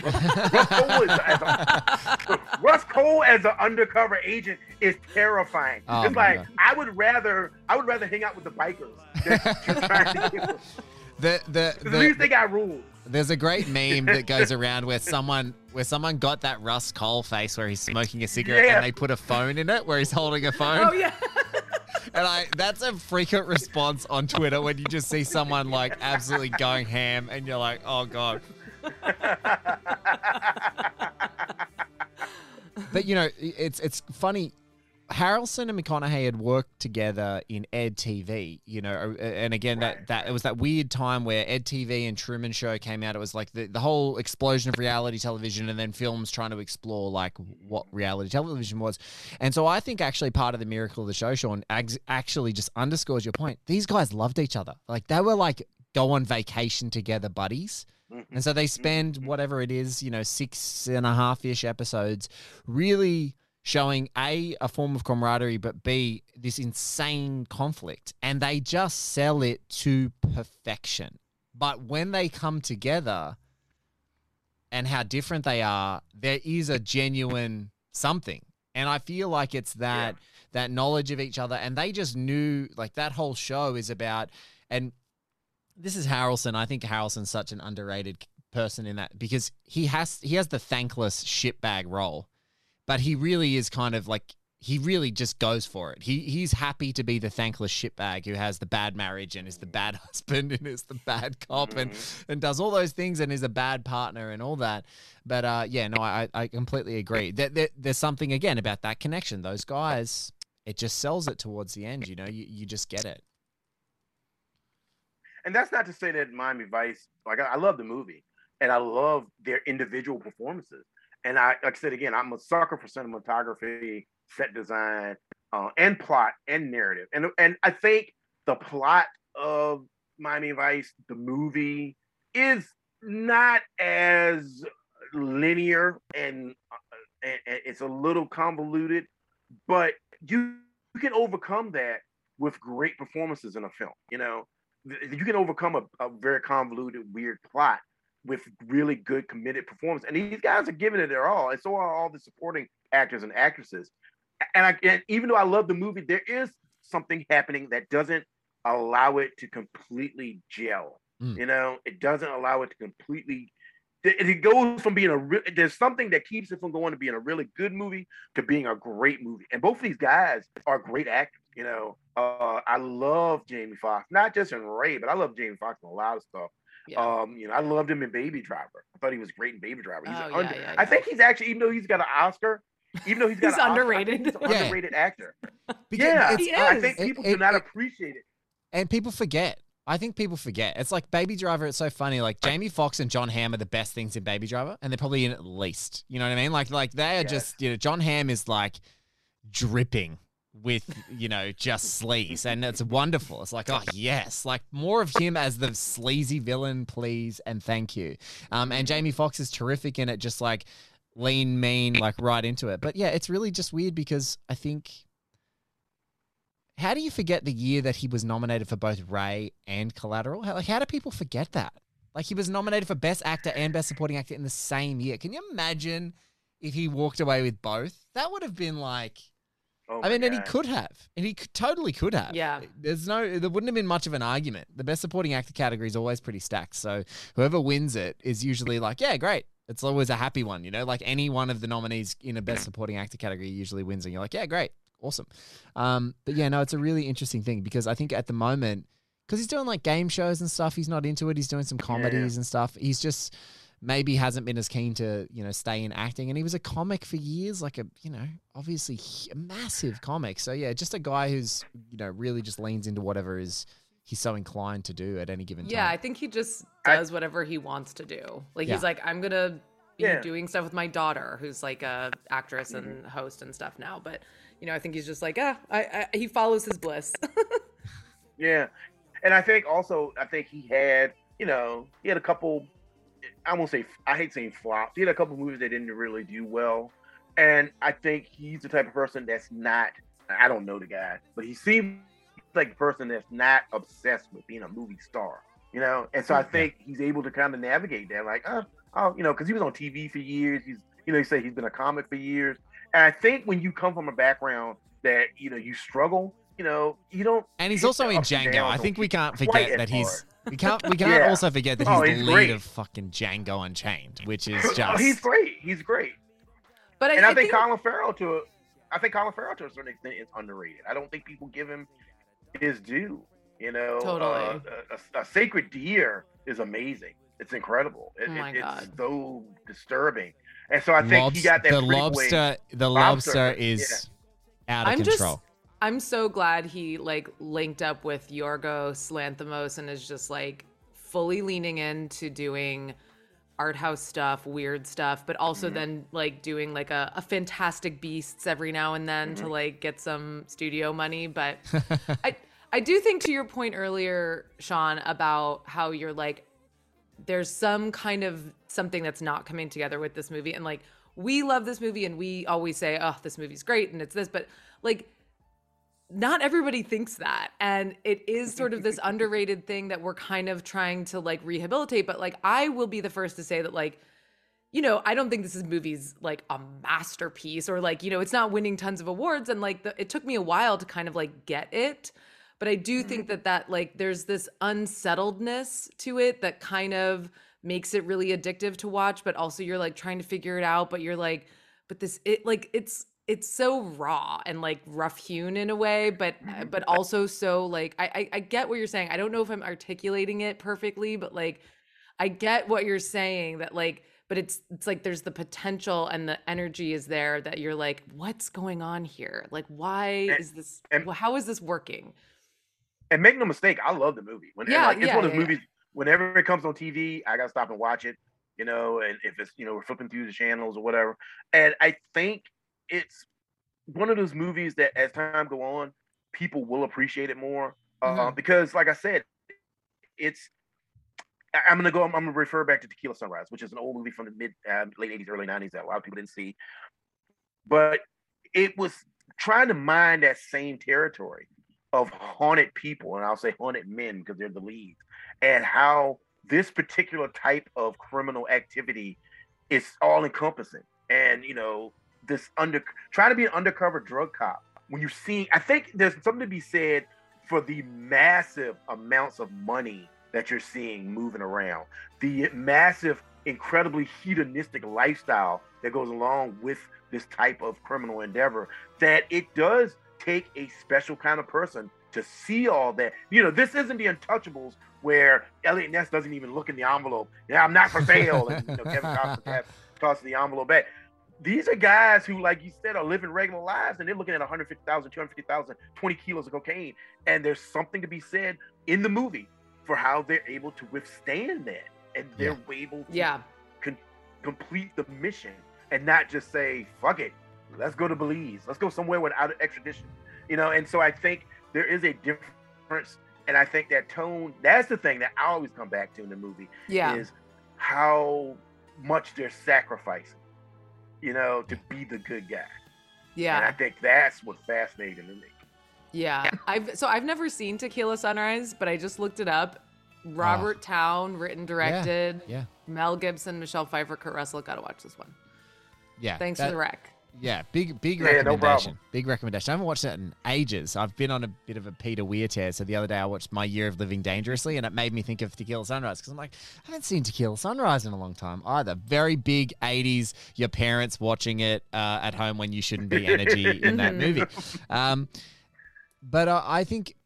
Russ Cole as an undercover agent is terrifying. Oh, it's like I would rather hang out with the bikers than to try to get At least they got rules. There's a great meme that goes around where someone got that Russ Cole face where he's smoking a cigarette and they put a phone in it where he's holding a phone. Oh yeah. And that's a frequent response on Twitter when you just see someone like absolutely going ham and you're like, oh God. But you know, it's funny. Harrelson and McConaughey had worked together in Ed TV, you know, and again, that it was that weird time where Ed TV and Truman Show came out. It was like the whole explosion of reality television, and then films trying to explore like what reality television was. And so I think actually part of the miracle of the show, Sean, actually just underscores your point. These guys loved each other. Like they were like go on vacation together buddies. And so they spend whatever it is, you know, 6.5-ish episodes really showing A, a form of camaraderie, but B, this insane conflict. And they just sell it to perfection. But when they come together and how different they are, there is a genuine something. And I feel like it's that knowledge of each other. And they just knew, like, that whole show is about, and this is Harrelson. I think Harrelson's such an underrated person in that because he has the thankless shitbag role. But he really is kind of like, he really just goes for it. He's happy to be the thankless shitbag who has the bad marriage and is the bad husband and is the bad cop and does all those things and is a bad partner and all that. But I completely agree. There's something, again, about that connection. Those guys, it just sells it towards the end, you know, you just get it. And that's not to say that Miami Vice, like I love the movie and I love their individual performances. And like I said, again, I'm a sucker for cinematography, set design, and plot and narrative. And I think the plot of Miami Vice, the movie, is not as linear and it's a little convoluted, but you can overcome that with great performances in a film. You know, you can overcome a very convoluted, weird plot with really good committed performance. And these guys are giving it their all. And so are all the supporting actors and actresses. And even though I love the movie, there is something happening that doesn't allow it to completely gel. You know, it doesn't allow it to completely, it goes from being there's something that keeps it from going to being a really good movie to being a great movie. And both of these guys are great actors. You know, I love Jamie Foxx, not just in Ray, but I love Jamie Foxx in a lot of stuff. Yeah. You know, I loved him in Baby Driver. I thought he was great in Baby Driver. I think he's actually, even though he's got an Oscar, he's underrated. He's an underrated actor. Because I think people do not appreciate it. And people forget. I think people forget. It's like Baby Driver. It's so funny. Like Jamie Foxx and John Hamm are the best things in Baby Driver, and they're probably in it least. You know what I mean? Like they are just, you know, John Hamm is like dripping with, you know, just sleaze, and it's wonderful. It's like, oh yes, like more of him as the sleazy villain, please and thank you. And Jamie Foxx is terrific in it, just like lean, mean, like right into it. But yeah, it's really just weird because I think, how do you forget the year that he was nominated for both Ray and Collateral? How do people forget that? Like he was nominated for Best Actor and Best Supporting Actor in the same year. Can you imagine if he walked away with both? That would have been like, and he could have. And he totally could have. Yeah. There wouldn't have been much of an argument. The Best Supporting Actor category is always pretty stacked. So whoever wins it is usually like, yeah, great. It's always a happy one, you know? Like any one of the nominees in a Best Supporting Actor category usually wins. And you're like, yeah, great. Awesome. But yeah, no, it's a really interesting thing because I think at the moment, because he's doing like game shows and stuff, he's not into it. He's doing some comedies and stuff. He's just maybe hasn't been as keen to, you know, stay in acting. And he was a comic for years, like a, you know, obviously a massive comic. So yeah, just a guy who's, you know, really just leans into whatever is he's so inclined to do at any given time. Yeah, I think he just does whatever he wants to do. Like he's like, I'm gonna be doing stuff with my daughter, who's like a actress and host and stuff now. But I think he's just like, he follows his bliss. Yeah, and I think he had, he had a couple. I hate saying flops. He had a couple movies that didn't really do well, and I think he's the type of person that's not. I don't know the guy, but he seems like a person that's not obsessed with being a movie star, And so I think he's able to kind of navigate that, like, because he was on TV for years. He said he's been a comic for years, and I think when you come from a background that you struggle, you don't. And he's also in Django. I think we can't forget that he's. We can't also forget that he's the lead great. Of fucking Django Unchained, which is just. Oh, he's great. He's great. But I think Colin Farrell to a certain extent is underrated. I don't think people give him his due. Totally. A Sacred Deer is amazing. It's incredible. It's so disturbing. And so I think he got that. The lobster is out of control. I'm so glad he linked up with Yorgos Lanthimos and is just fully leaning into doing art house stuff, weird stuff, but also then doing a Fantastic Beasts every now and then to get some studio money. But I do think, to your point earlier, Sean, about how you're there's some kind of something that's not coming together with this movie. And we love this movie and we always say, oh, this movie's great and it's this, but not everybody thinks that. And it is sort of this underrated thing that we're kind of trying to rehabilitate. But I will be the first to say that I don't think this movie's a masterpiece or it's not winning tons of awards. And it took me a while to kind of get it. But I do think that there's this unsettledness to it that kind of makes it really addictive to watch. But also you're trying to figure it out. But you're it's so raw and rough hewn in a way, but also so I get what you're saying. I don't know if I'm articulating it perfectly, but I get what you're saying that but it's there's the potential and the energy is there that you're what's going on here? Why is this? How is this working? And make no mistake, I love the movie. It's one of those movies. Whenever it comes on TV, I gotta stop and watch it. And if it's we're flipping through the channels or whatever. And I think it's one of those movies that as time go on, people will appreciate it more. Because like I said, I'm gonna refer back to Tequila Sunrise, which is an old movie from the late 80s, early 90s that a lot of people didn't see. But it was trying to mine that same territory of haunted people, and I'll say haunted men because they're the leads, and how this particular type of criminal activity is all encompassing. And trying to be an undercover drug cop when you're seeing, I think there's something to be said for the massive amounts of money that you're seeing moving around, the massive, incredibly hedonistic lifestyle that goes along with this type of criminal endeavor, that it does take a special kind of person to see all that. This isn't the Untouchables where Elliot Ness doesn't even look in the envelope. I'm not for sale. And Kevin Costner tosses the envelope back. These are guys who, like you said, are living regular lives, and they're looking at 150,000, 250,000, 20 kilos of cocaine. And there's something to be said in the movie for how they're able to withstand that. And they're able to complete the mission and not just say, fuck it, let's go to Belize. Let's go somewhere without extradition. And so I think there is a difference. And I think that tone, that's the thing that I always come back to in the movie, is how much they're sacrificing, to be the good guy. Yeah. And I think that's what's fascinating to me. Yeah. I've never seen Tequila Sunrise, but I just looked it up. Robert Towne, written, directed. Yeah. Mel Gibson, Michelle Pfeiffer, Kurt Russell. Gotta watch this one. Yeah. Thanks for the rec. Yeah, big recommendation. No problem. Big recommendation. I haven't watched that in ages. I've been on a bit of a Peter Weir tear. So the other day I watched My Year of Living Dangerously, and it made me think of Tequila Sunrise because I'm like, I haven't seen Tequila Sunrise in a long time either. Very big 80s. Your parents watching it at home when you shouldn't be energy in that movie. But I think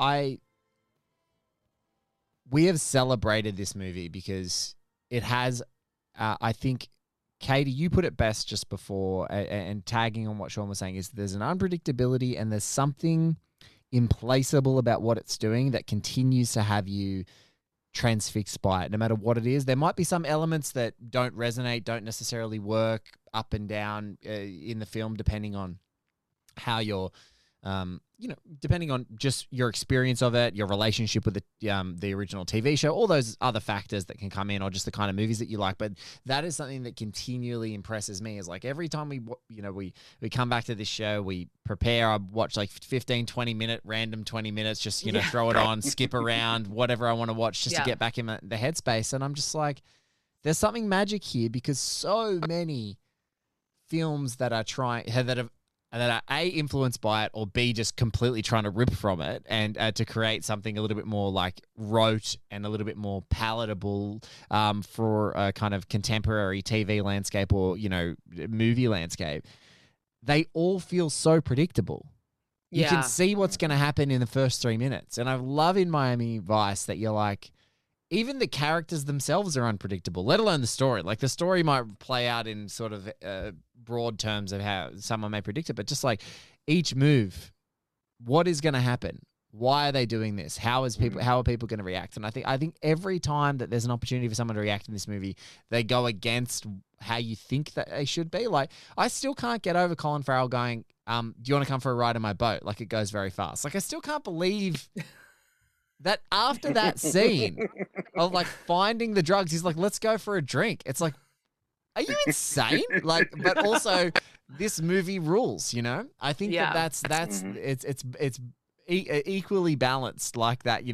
we have celebrated this movie because it has, I think, Katie, you put it best just before, and tagging on what Sean was saying, is there's an unpredictability and there's something implacable about what it's doing that continues to have you transfixed by it, no matter what it is. There might be some elements that don't resonate, don't necessarily work up and down in the film, depending on how you're, depending on just your experience of it, your relationship with the original TV show, all those other factors that can come in, or just the kind of movies that you like. But that is something that continually impresses me, is like every time we come back to this show, we prepare, I watch like 15, 20 minute, random 20 minutes, just, throw it on, skip around, whatever I want to watch just to get back in the headspace. And I'm just like, there's something magic here, because so many films that are A, influenced by it, or B, just completely trying to rip from it and to create something a little bit more like rote and a little bit more palatable for a kind of contemporary TV landscape or, movie landscape. They all feel so predictable. You can see what's going to happen in the first 3 minutes. And I love in Miami Vice that you're like, even the characters themselves are unpredictable, let alone the story. Like, the story might play out in sort of broad terms of how someone may predict it, but just like each move, what is going to happen? Why are they doing this? How are people going to react? And I think every time that there's an opportunity for someone to react in this movie, they go against how you think that they should be. Like, I still can't get over Colin Farrell going, do you want to come for a ride in my boat? Like, it goes very fast. Like, I still can't believe that after that scene of like finding the drugs, he's like, let's go for a drink. It's like, are you insane? Like, but also this movie rules, I think that's it's equally balanced like that,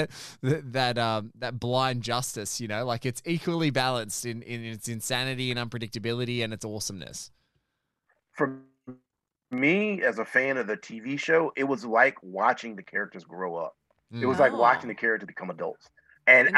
that blind justice, like it's equally balanced in its insanity and unpredictability and its awesomeness. For me, as a fan of the TV show, it was like watching the characters grow up. It was like watching the characters become adults. And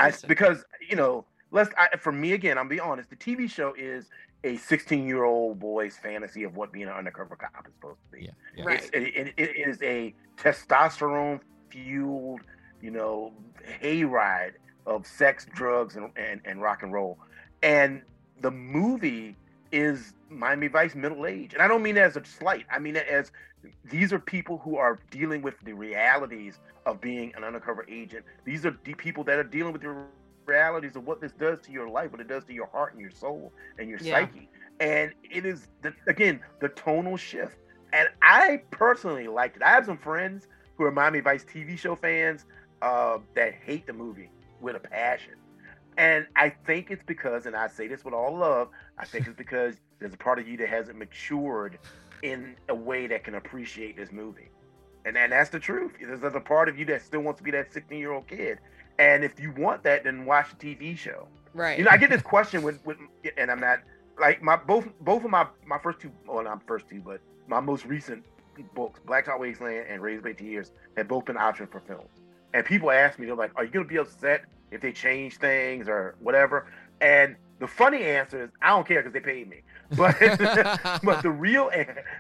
for me, again, I'm being honest, the TV show is a 16-year-old boy's fantasy of what being an undercover cop is supposed to be. Yeah. Right. It is a testosterone-fueled, hayride of sex, drugs, and rock and roll. And the movie is Miami Vice middle age. And I don't mean that as a slight. I mean that as these are people who are dealing with the realities of being an undercover agent. These are the people that are dealing with the realities of what this does to your life, what it does to your heart and your soul and your psyche. And it is, the tonal shift. And I personally liked it. I have some friends who are Miami Vice TV show fans that hate the movie with a passion. And I think it's because, and I say this with all love, I think it's because there's a part of you that hasn't matured in a way that can appreciate this movie. And that's the truth. There's a part of you that still wants to be that 16-year-old kid. And if you want that, then watch the TV show. Right. I get this question with and I'm not, like, both of my first two, well, not first two, but my most recent books, Blacktop Wasteland and Raised by Tears, have both been optioned for films. And people ask me, they're like, are you going to be upset if they change things or whatever? And the funny answer is, I don't care because they paid me. But but the real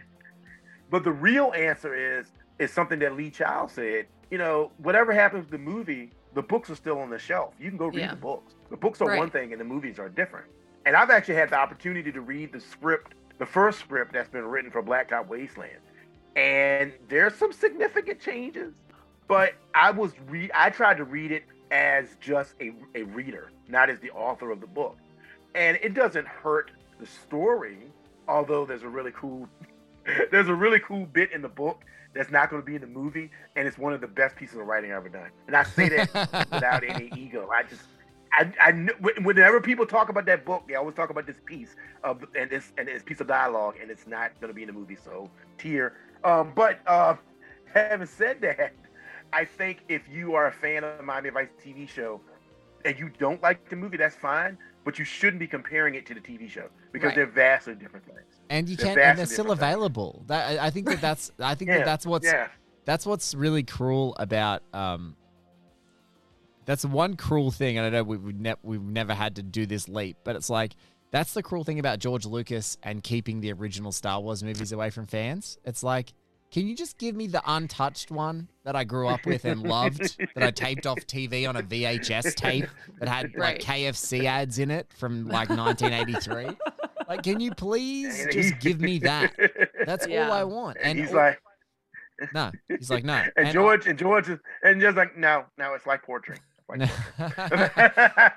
answer is something that Lee Child said. Whatever happens with the movie, the books are still on the shelf. You can go read the books. The books are one thing and the movies are different. And I've actually had the opportunity to read the first script that's been written for Blacktop Wasteland. And there's some significant changes, but I tried to read it as just a reader, not as the author of the book. And it doesn't hurt the story, although there's a really cool bit in the book that's not going to be in the movie, and it's one of the best pieces of writing I've ever done. And I say that without any ego. Whenever people talk about that book, they always talk about this piece of this piece of dialogue, and it's not going to be in the movie. So tear. But having said that, I think if you are a fan of the Miami Vice TV show and you don't like the movie, that's fine. But you shouldn't be comparing it to the TV show because they're vastly different things. And they're still available. I think that's what's really cruel about. That's one cruel thing, and I know we've never had to do this leap, but it's like that's the cruel thing about George Lucas and keeping the original Star Wars movies away from fans. It's like, can you just give me the untouched one that I grew up with and loved, that I taped off TV on a VHS tape that had like KFC ads in it from like 1983? Like, can you please just give me that? That's all I want. And he's like, No, he's like, no. And George is and just like, no, it's like poetry. It's like poetry.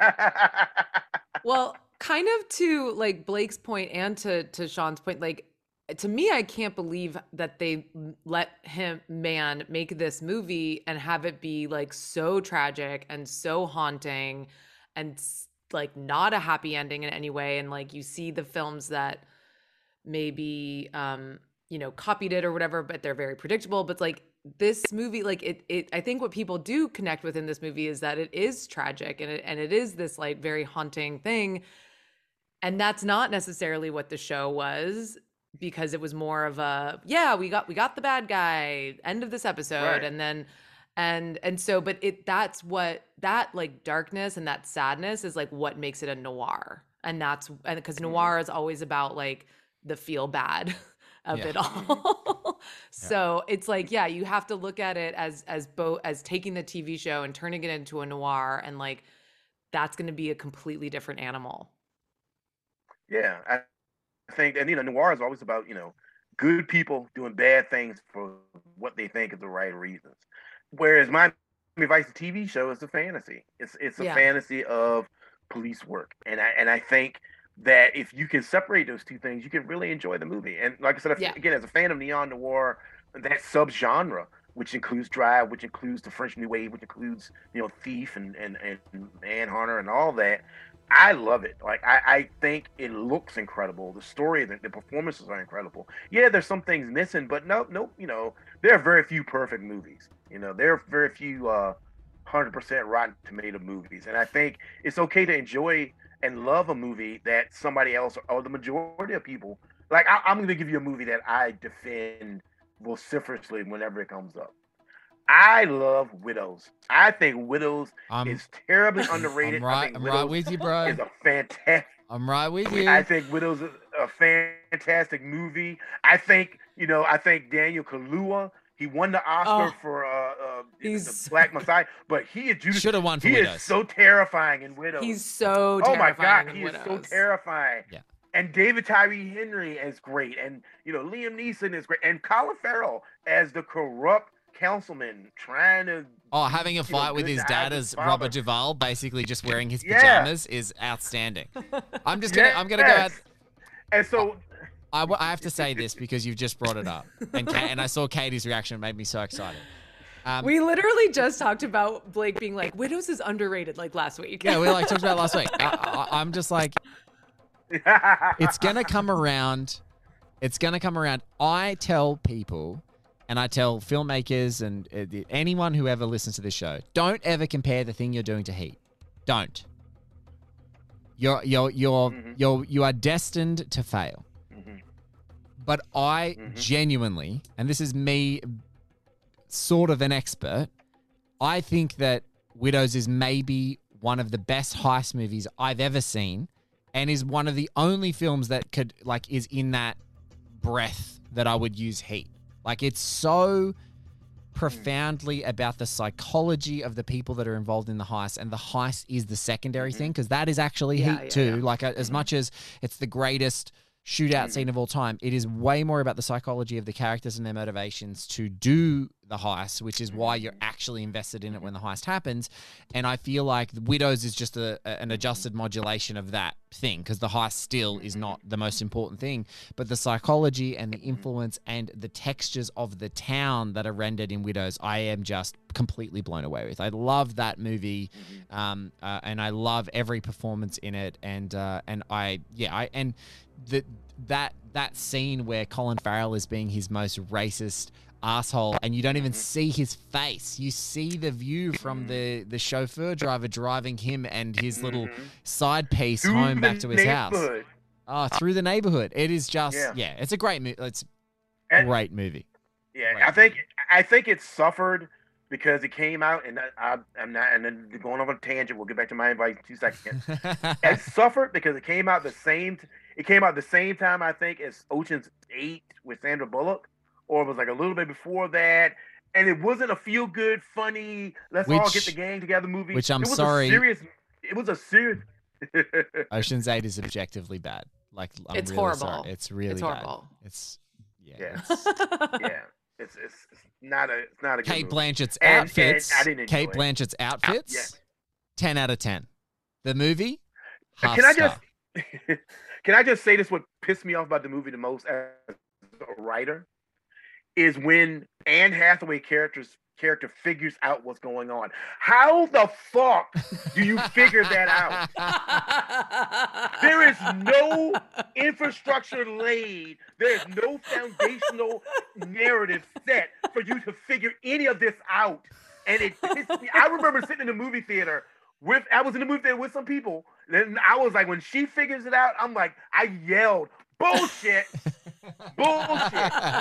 Well, kind of to like Blake's point and to Sean's point, like to me, I can't believe that they let man make this movie and have it be like so tragic and so haunting and like not a happy ending in any way. And like you see the films that maybe copied it or whatever, but they're very predictable. But like this movie, like it I think what people do connect with in this movie is that it is tragic and it is this like very haunting thing. And that's not necessarily what the show was, because it was more of a, we got the bad guy, end of this episode. Right. And then and so, but that's what that like darkness and that sadness is like what makes it a noir. And because noir is always about like the feel bad of it all. So it's like, you have to look at it as both as taking the TV show and turning it into a noir, and like that's going to be a completely different animal. Yeah, I think, and noir is always about good people doing bad things for what they think is the right reasons. Whereas Miami Vice, the TV show, is a fantasy. It's a fantasy of police work, and I think that if you can separate those two things, you can really enjoy the movie. And like I said, again, as a fan of neo noir, that subgenre, which includes Drive, which includes the French New Wave, which includes Thief and Manhunter and all that, I love it. Like I think it looks incredible. The story, the performances are incredible. Yeah, there's some things missing, but no, there are very few perfect movies. There are very few 100% Rotten Tomato movies, and I think it's okay to enjoy and love a movie that somebody else or the majority of people like. I'm going to give you a movie that I defend vociferously whenever it comes up. I love Widows. I think Widows is terribly underrated. I'm right with you, bro. It's a fantastic. I'm right with you. I think Widows is a fantastic movie. I think Daniel Kaluuya. He won the Oscar for the Black Messiah, but he should have won for Widows. He is so terrifying in Widows. He's so terrifying. Oh my God, he is so terrifying. Yeah. And David Tyree Henry is great, and Liam Neeson is great, and Colin Farrell as the corrupt councilman trying to having a fight with his dad as Robert Duvall, basically just wearing his pajamas, is outstanding. I'm gonna go out. And so. I have to say this because you've just brought it up, and I saw Katie's reaction. It made me so excited. We literally just talked about Blake being like, Widows is underrated, like last week. Yeah, we talked about it last week. I'm just like, it's gonna come around. It's gonna come around. I tell people, and I tell filmmakers and anyone who ever listens to this show, don't ever compare the thing you're doing to Heat. Don't. You are destined to fail. But I genuinely, and this is me sort of an expert, I think that Widows is maybe one of the best heist movies I've ever seen, and is one of the only films that is in that breath that I would use Heat. Like, it's so profoundly about the psychology of the people that are involved in the heist, and the heist is the secondary thing, because that is actually Heat too. Yeah. Like, as much as it's the greatest shootout scene of all time, it is way more about the psychology of the characters and their motivations to do the heist, which is why you're actually invested in it when the heist happens. And I feel like Widows is just an adjusted modulation of that thing, because the heist still is not the most important thing, but the psychology and the influence and the textures of the town that are rendered in Widows, I am just completely blown away with. I love that movie, and I love every performance in it, that scene where Colin Farrell is being his most racist asshole, and you don't even see his face. You see the view from the chauffeur driver driving him and his little side piece home back to his house. Through the neighborhood. It is just, it's a great movie. It's a great movie. Yeah, great I think it suffered because it came out, and I'm not, and then going off on a tangent. We'll get back to my invite in 2 seconds. It suffered because it came out the same time, I think, as Ocean's 8 with Sandra Bullock, or it was like a little bit before that. And it wasn't a feel good, funny, let's all get the gang together movie. Which I'm sorry. It was a serious. Ocean's 8 is objectively bad. Like, it's really horrible. Sorry. It's really horrible. bad. It's yeah. it's not a good Kate movie. Blanchett's And outfits. I didn't enjoy Kate it. Blanchett's outfits. Yeah. 10 out of 10. The movie. Half Can I star. can I just say this? What pissed me off about the movie the most as a writer is when Anne Hathaway character figures out what's going on. How the fuck do you figure that out? There is no infrastructure laid. There is no foundational narrative set for you to figure any of this out. And it pissed me. I remember sitting in the movie theater I was in the movie theater with some people. And I was like, when she figures it out, I'm like, I yelled, bullshit. Bullshit.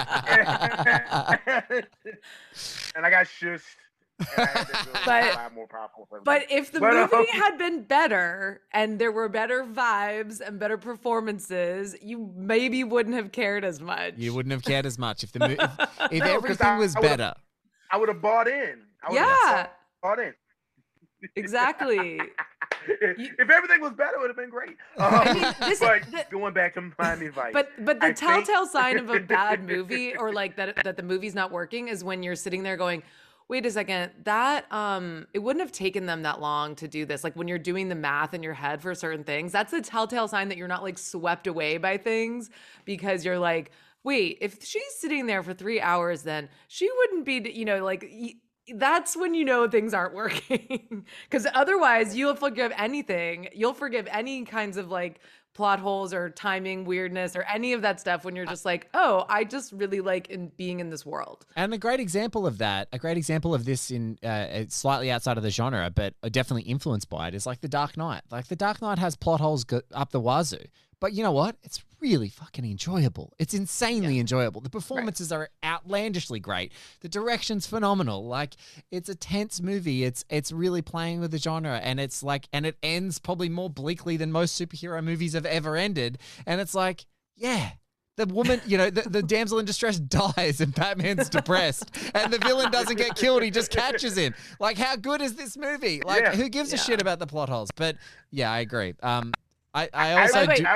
And I got shushed. And I had to really buy more popcorn. But if the movie had been better and there were better vibes and better performances, you maybe wouldn't have cared as much. You wouldn't have cared as much if if everything was better. I would have bought in. Bought in. Exactly. If everything was better, it would have been great. Going back to Miami Vice. But the telltale sign of a bad movie, or like that the movie's not working, is when you're sitting there going, wait a second, that it wouldn't have taken them that long to do this. Like when you're doing the math in your head for certain things, that's a telltale sign that you're not like swept away by things, because you're like, wait, if she's sitting there for 3 hours, then she wouldn't be, like. That's when you know things aren't working. Because otherwise you'll forgive anything. You'll forgive any kinds of like plot holes or timing weirdness or any of that stuff when you're just like, oh, I just really like being in this world. And a great example of this in slightly outside of the genre, but definitely influenced by it, is like The Dark Knight. Like The Dark Knight has plot holes up the wazoo. But you know what? It's really fucking enjoyable. It's insanely enjoyable. The performances are outlandishly great. The direction's phenomenal. Like, it's a tense movie. It's really playing with the genre, and it's like, and it ends probably more bleakly than most superhero movies have ever ended. And it's like, yeah. The woman, the damsel in distress dies and Batman's depressed, and the villain doesn't get killed. He just catches him. Like, how good is this movie? Like, who gives a shit about the plot holes? But yeah, I agree. I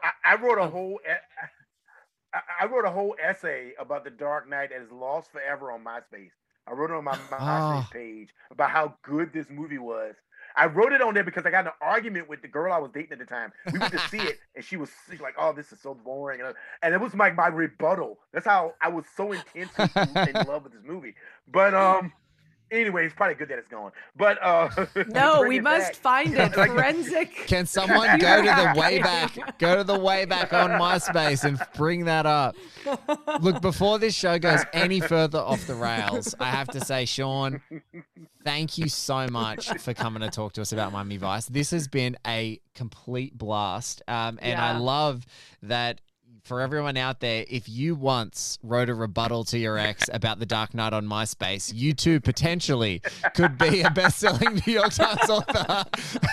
wrote a whole essay about The Dark Knight that is lost forever on MySpace. I wrote it on my MySpace page about how good this movie was. I wrote it on there because I got in an argument with the girl I was dating at the time. We went to see it, and she's like, "Oh, this is so boring," and it was like my rebuttal. That's how I was so intensely in love with this movie. But anyway, it's probably good that it's gone. But no, we must find it. Forensic. Can someone go to the Wayback? Go to the Wayback on MySpace and bring that up. Look, before this show goes any further off the rails, I have to say, Sean, thank you so much for coming to talk to us about Miami Vice. This has been a complete blast, and I love that. For everyone out there, if you once wrote a rebuttal to your ex about The Dark Knight on MySpace, you too potentially could be a best-selling New York Times author.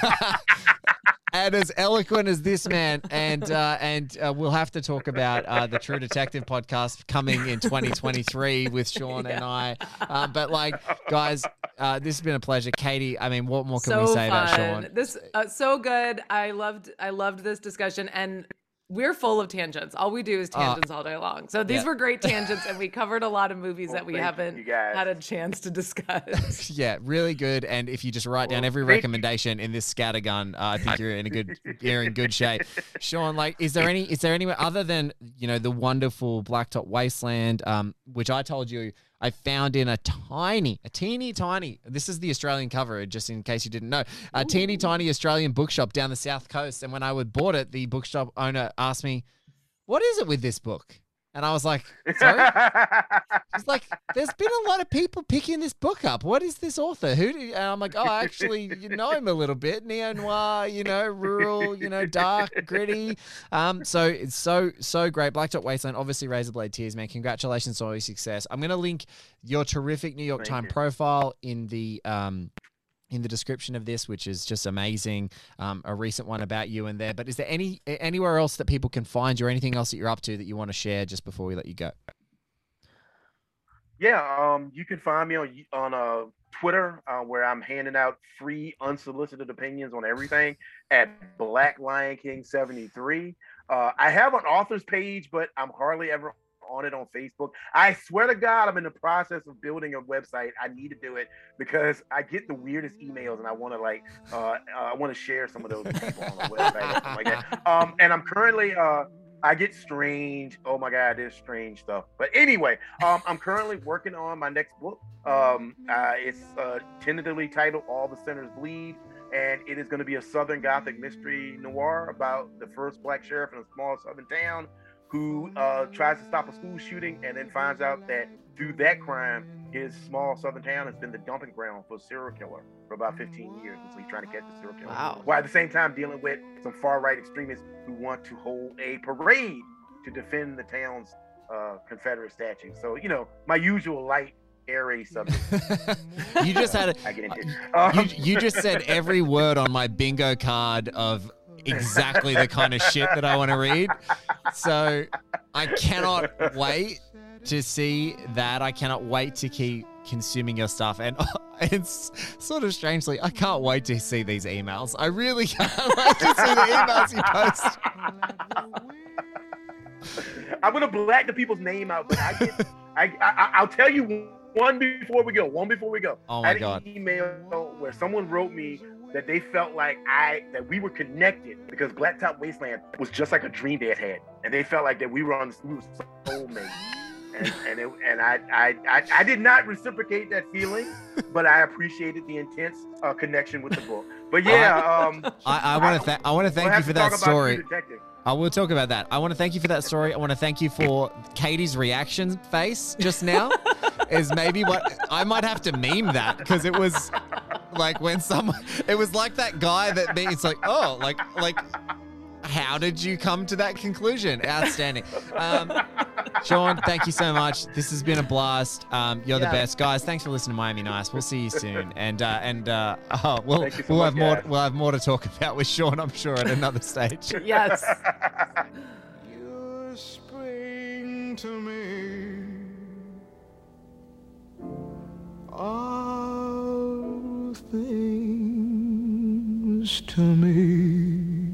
And as eloquent as this man, and we'll have to talk about the True Detective podcast coming in 2023 with Sean and I. But like, guys, this has been a pleasure. Katie, I mean, what more can we say about Sean? This so good. I loved this discussion, and we're full of tangents. All we do is tangents all day long. So these were great tangents, and we covered a lot of movies that we haven't had a chance to discuss. Yeah, really good. And if you just write down every recommendation in this scattergun, I think you're in good shape. Sean, like, is there anywhere other than the wonderful Blacktop Wasteland, which I told you I found in a teeny tiny, this is the Australian cover, just in case you didn't know, a teeny tiny Australian bookshop down the south coast. And when I bought it, the bookshop owner asked me, "What is it with this book?" And I was like, "Sorry?" He's like, "There's been a lot of people picking this book up. What is this author? And I'm like, "Oh, actually, you know him a little bit. Neo-noir, rural, dark, gritty." So it's so great. Blacktop Wasteland, obviously Razorblade Tears, man. Congratulations on all your success. I'm going to link your terrific New York Times profile in the description of this, which is just amazing. A recent one about you in there. But is there anywhere else that people can find you, or anything else that you're up to that you want to share just before we let you go? Yeah, you can find me on Twitter, where I'm handing out free, unsolicited opinions on everything at Black Lion King 73. I have an author's page, but I'm hardly ever on it on Facebook. I swear to God, I'm in the process of building a website. I need to do it because I get the weirdest emails, and I want to I want to share some of those people on the website or something like that. And I'm currently I get strange. Oh my God, there's strange stuff. But anyway, I'm currently working on my next book. It's tentatively titled All the Sinners Bleed, and it is going to be a Southern Gothic mystery noir about the first Black sheriff in a small Southern town who tries to stop a school shooting and then finds out that through that crime, his small Southern town has been the dumping ground for a serial killer for about 15 years. And so he's trying to catch the serial killer. Wow. While at the same time dealing with some far-right extremists who want to hold a parade to defend the town's Confederate statue. So, you know, my usual light, airy subject. You just had I get into. you just said every word on my bingo card of exactly the kind of shit that I want to read. So I cannot wait to see that. I cannot wait to keep consuming your stuff. And it's sort of strangely, I can't wait to see these emails. I really can't wait to see the emails you post. I'm gonna black the people's name out, but I'll tell you one before we go. Oh I my God. had an email where someone wrote me that they felt like that we were connected because Blacktop Wasteland was just like a dream they had, and they felt like that we were soulmates. And I did not reciprocate that feeling, but I appreciated the intense connection with the book. But yeah, I want to thank you for that story. I will talk about that. I want to thank you for that story. I want to thank you for Katie's reaction face just now. Is maybe what I might have to meme that because it was like when someone. It was like that guy that it's like, oh, like how did you come to that conclusion? Outstanding. Sean, thank you so much. This has been a blast. You're the best, guys. Thanks for listening to Miami Nice. We'll see you soon, we'll have more to talk about with Sean, I'm sure, at another stage. Yes. You're spring to me. All things to me.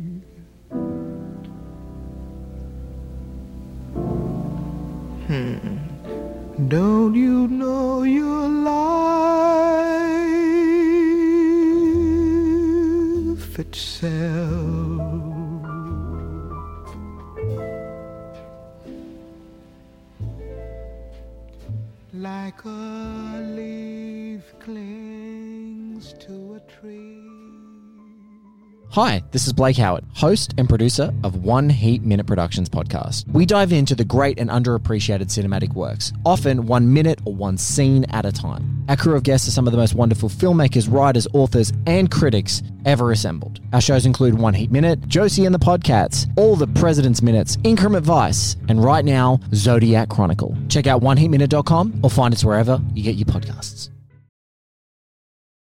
Don't you know your life itself? Like a leaf clings to a tree. Hi, this is Blake Howard, host and producer of One Heat Minute Productions podcast. We dive into the great and underappreciated cinematic works, often 1 minute or one scene at a time. Our crew of guests are some of the most wonderful filmmakers, writers, authors, and critics ever assembled. Our shows include One Heat Minute, Josie and the Podcats, All the President's Minutes, Increment Vice, and right now, Zodiac Chronicle. Check out oneheatminute.com or find us wherever you get your podcasts.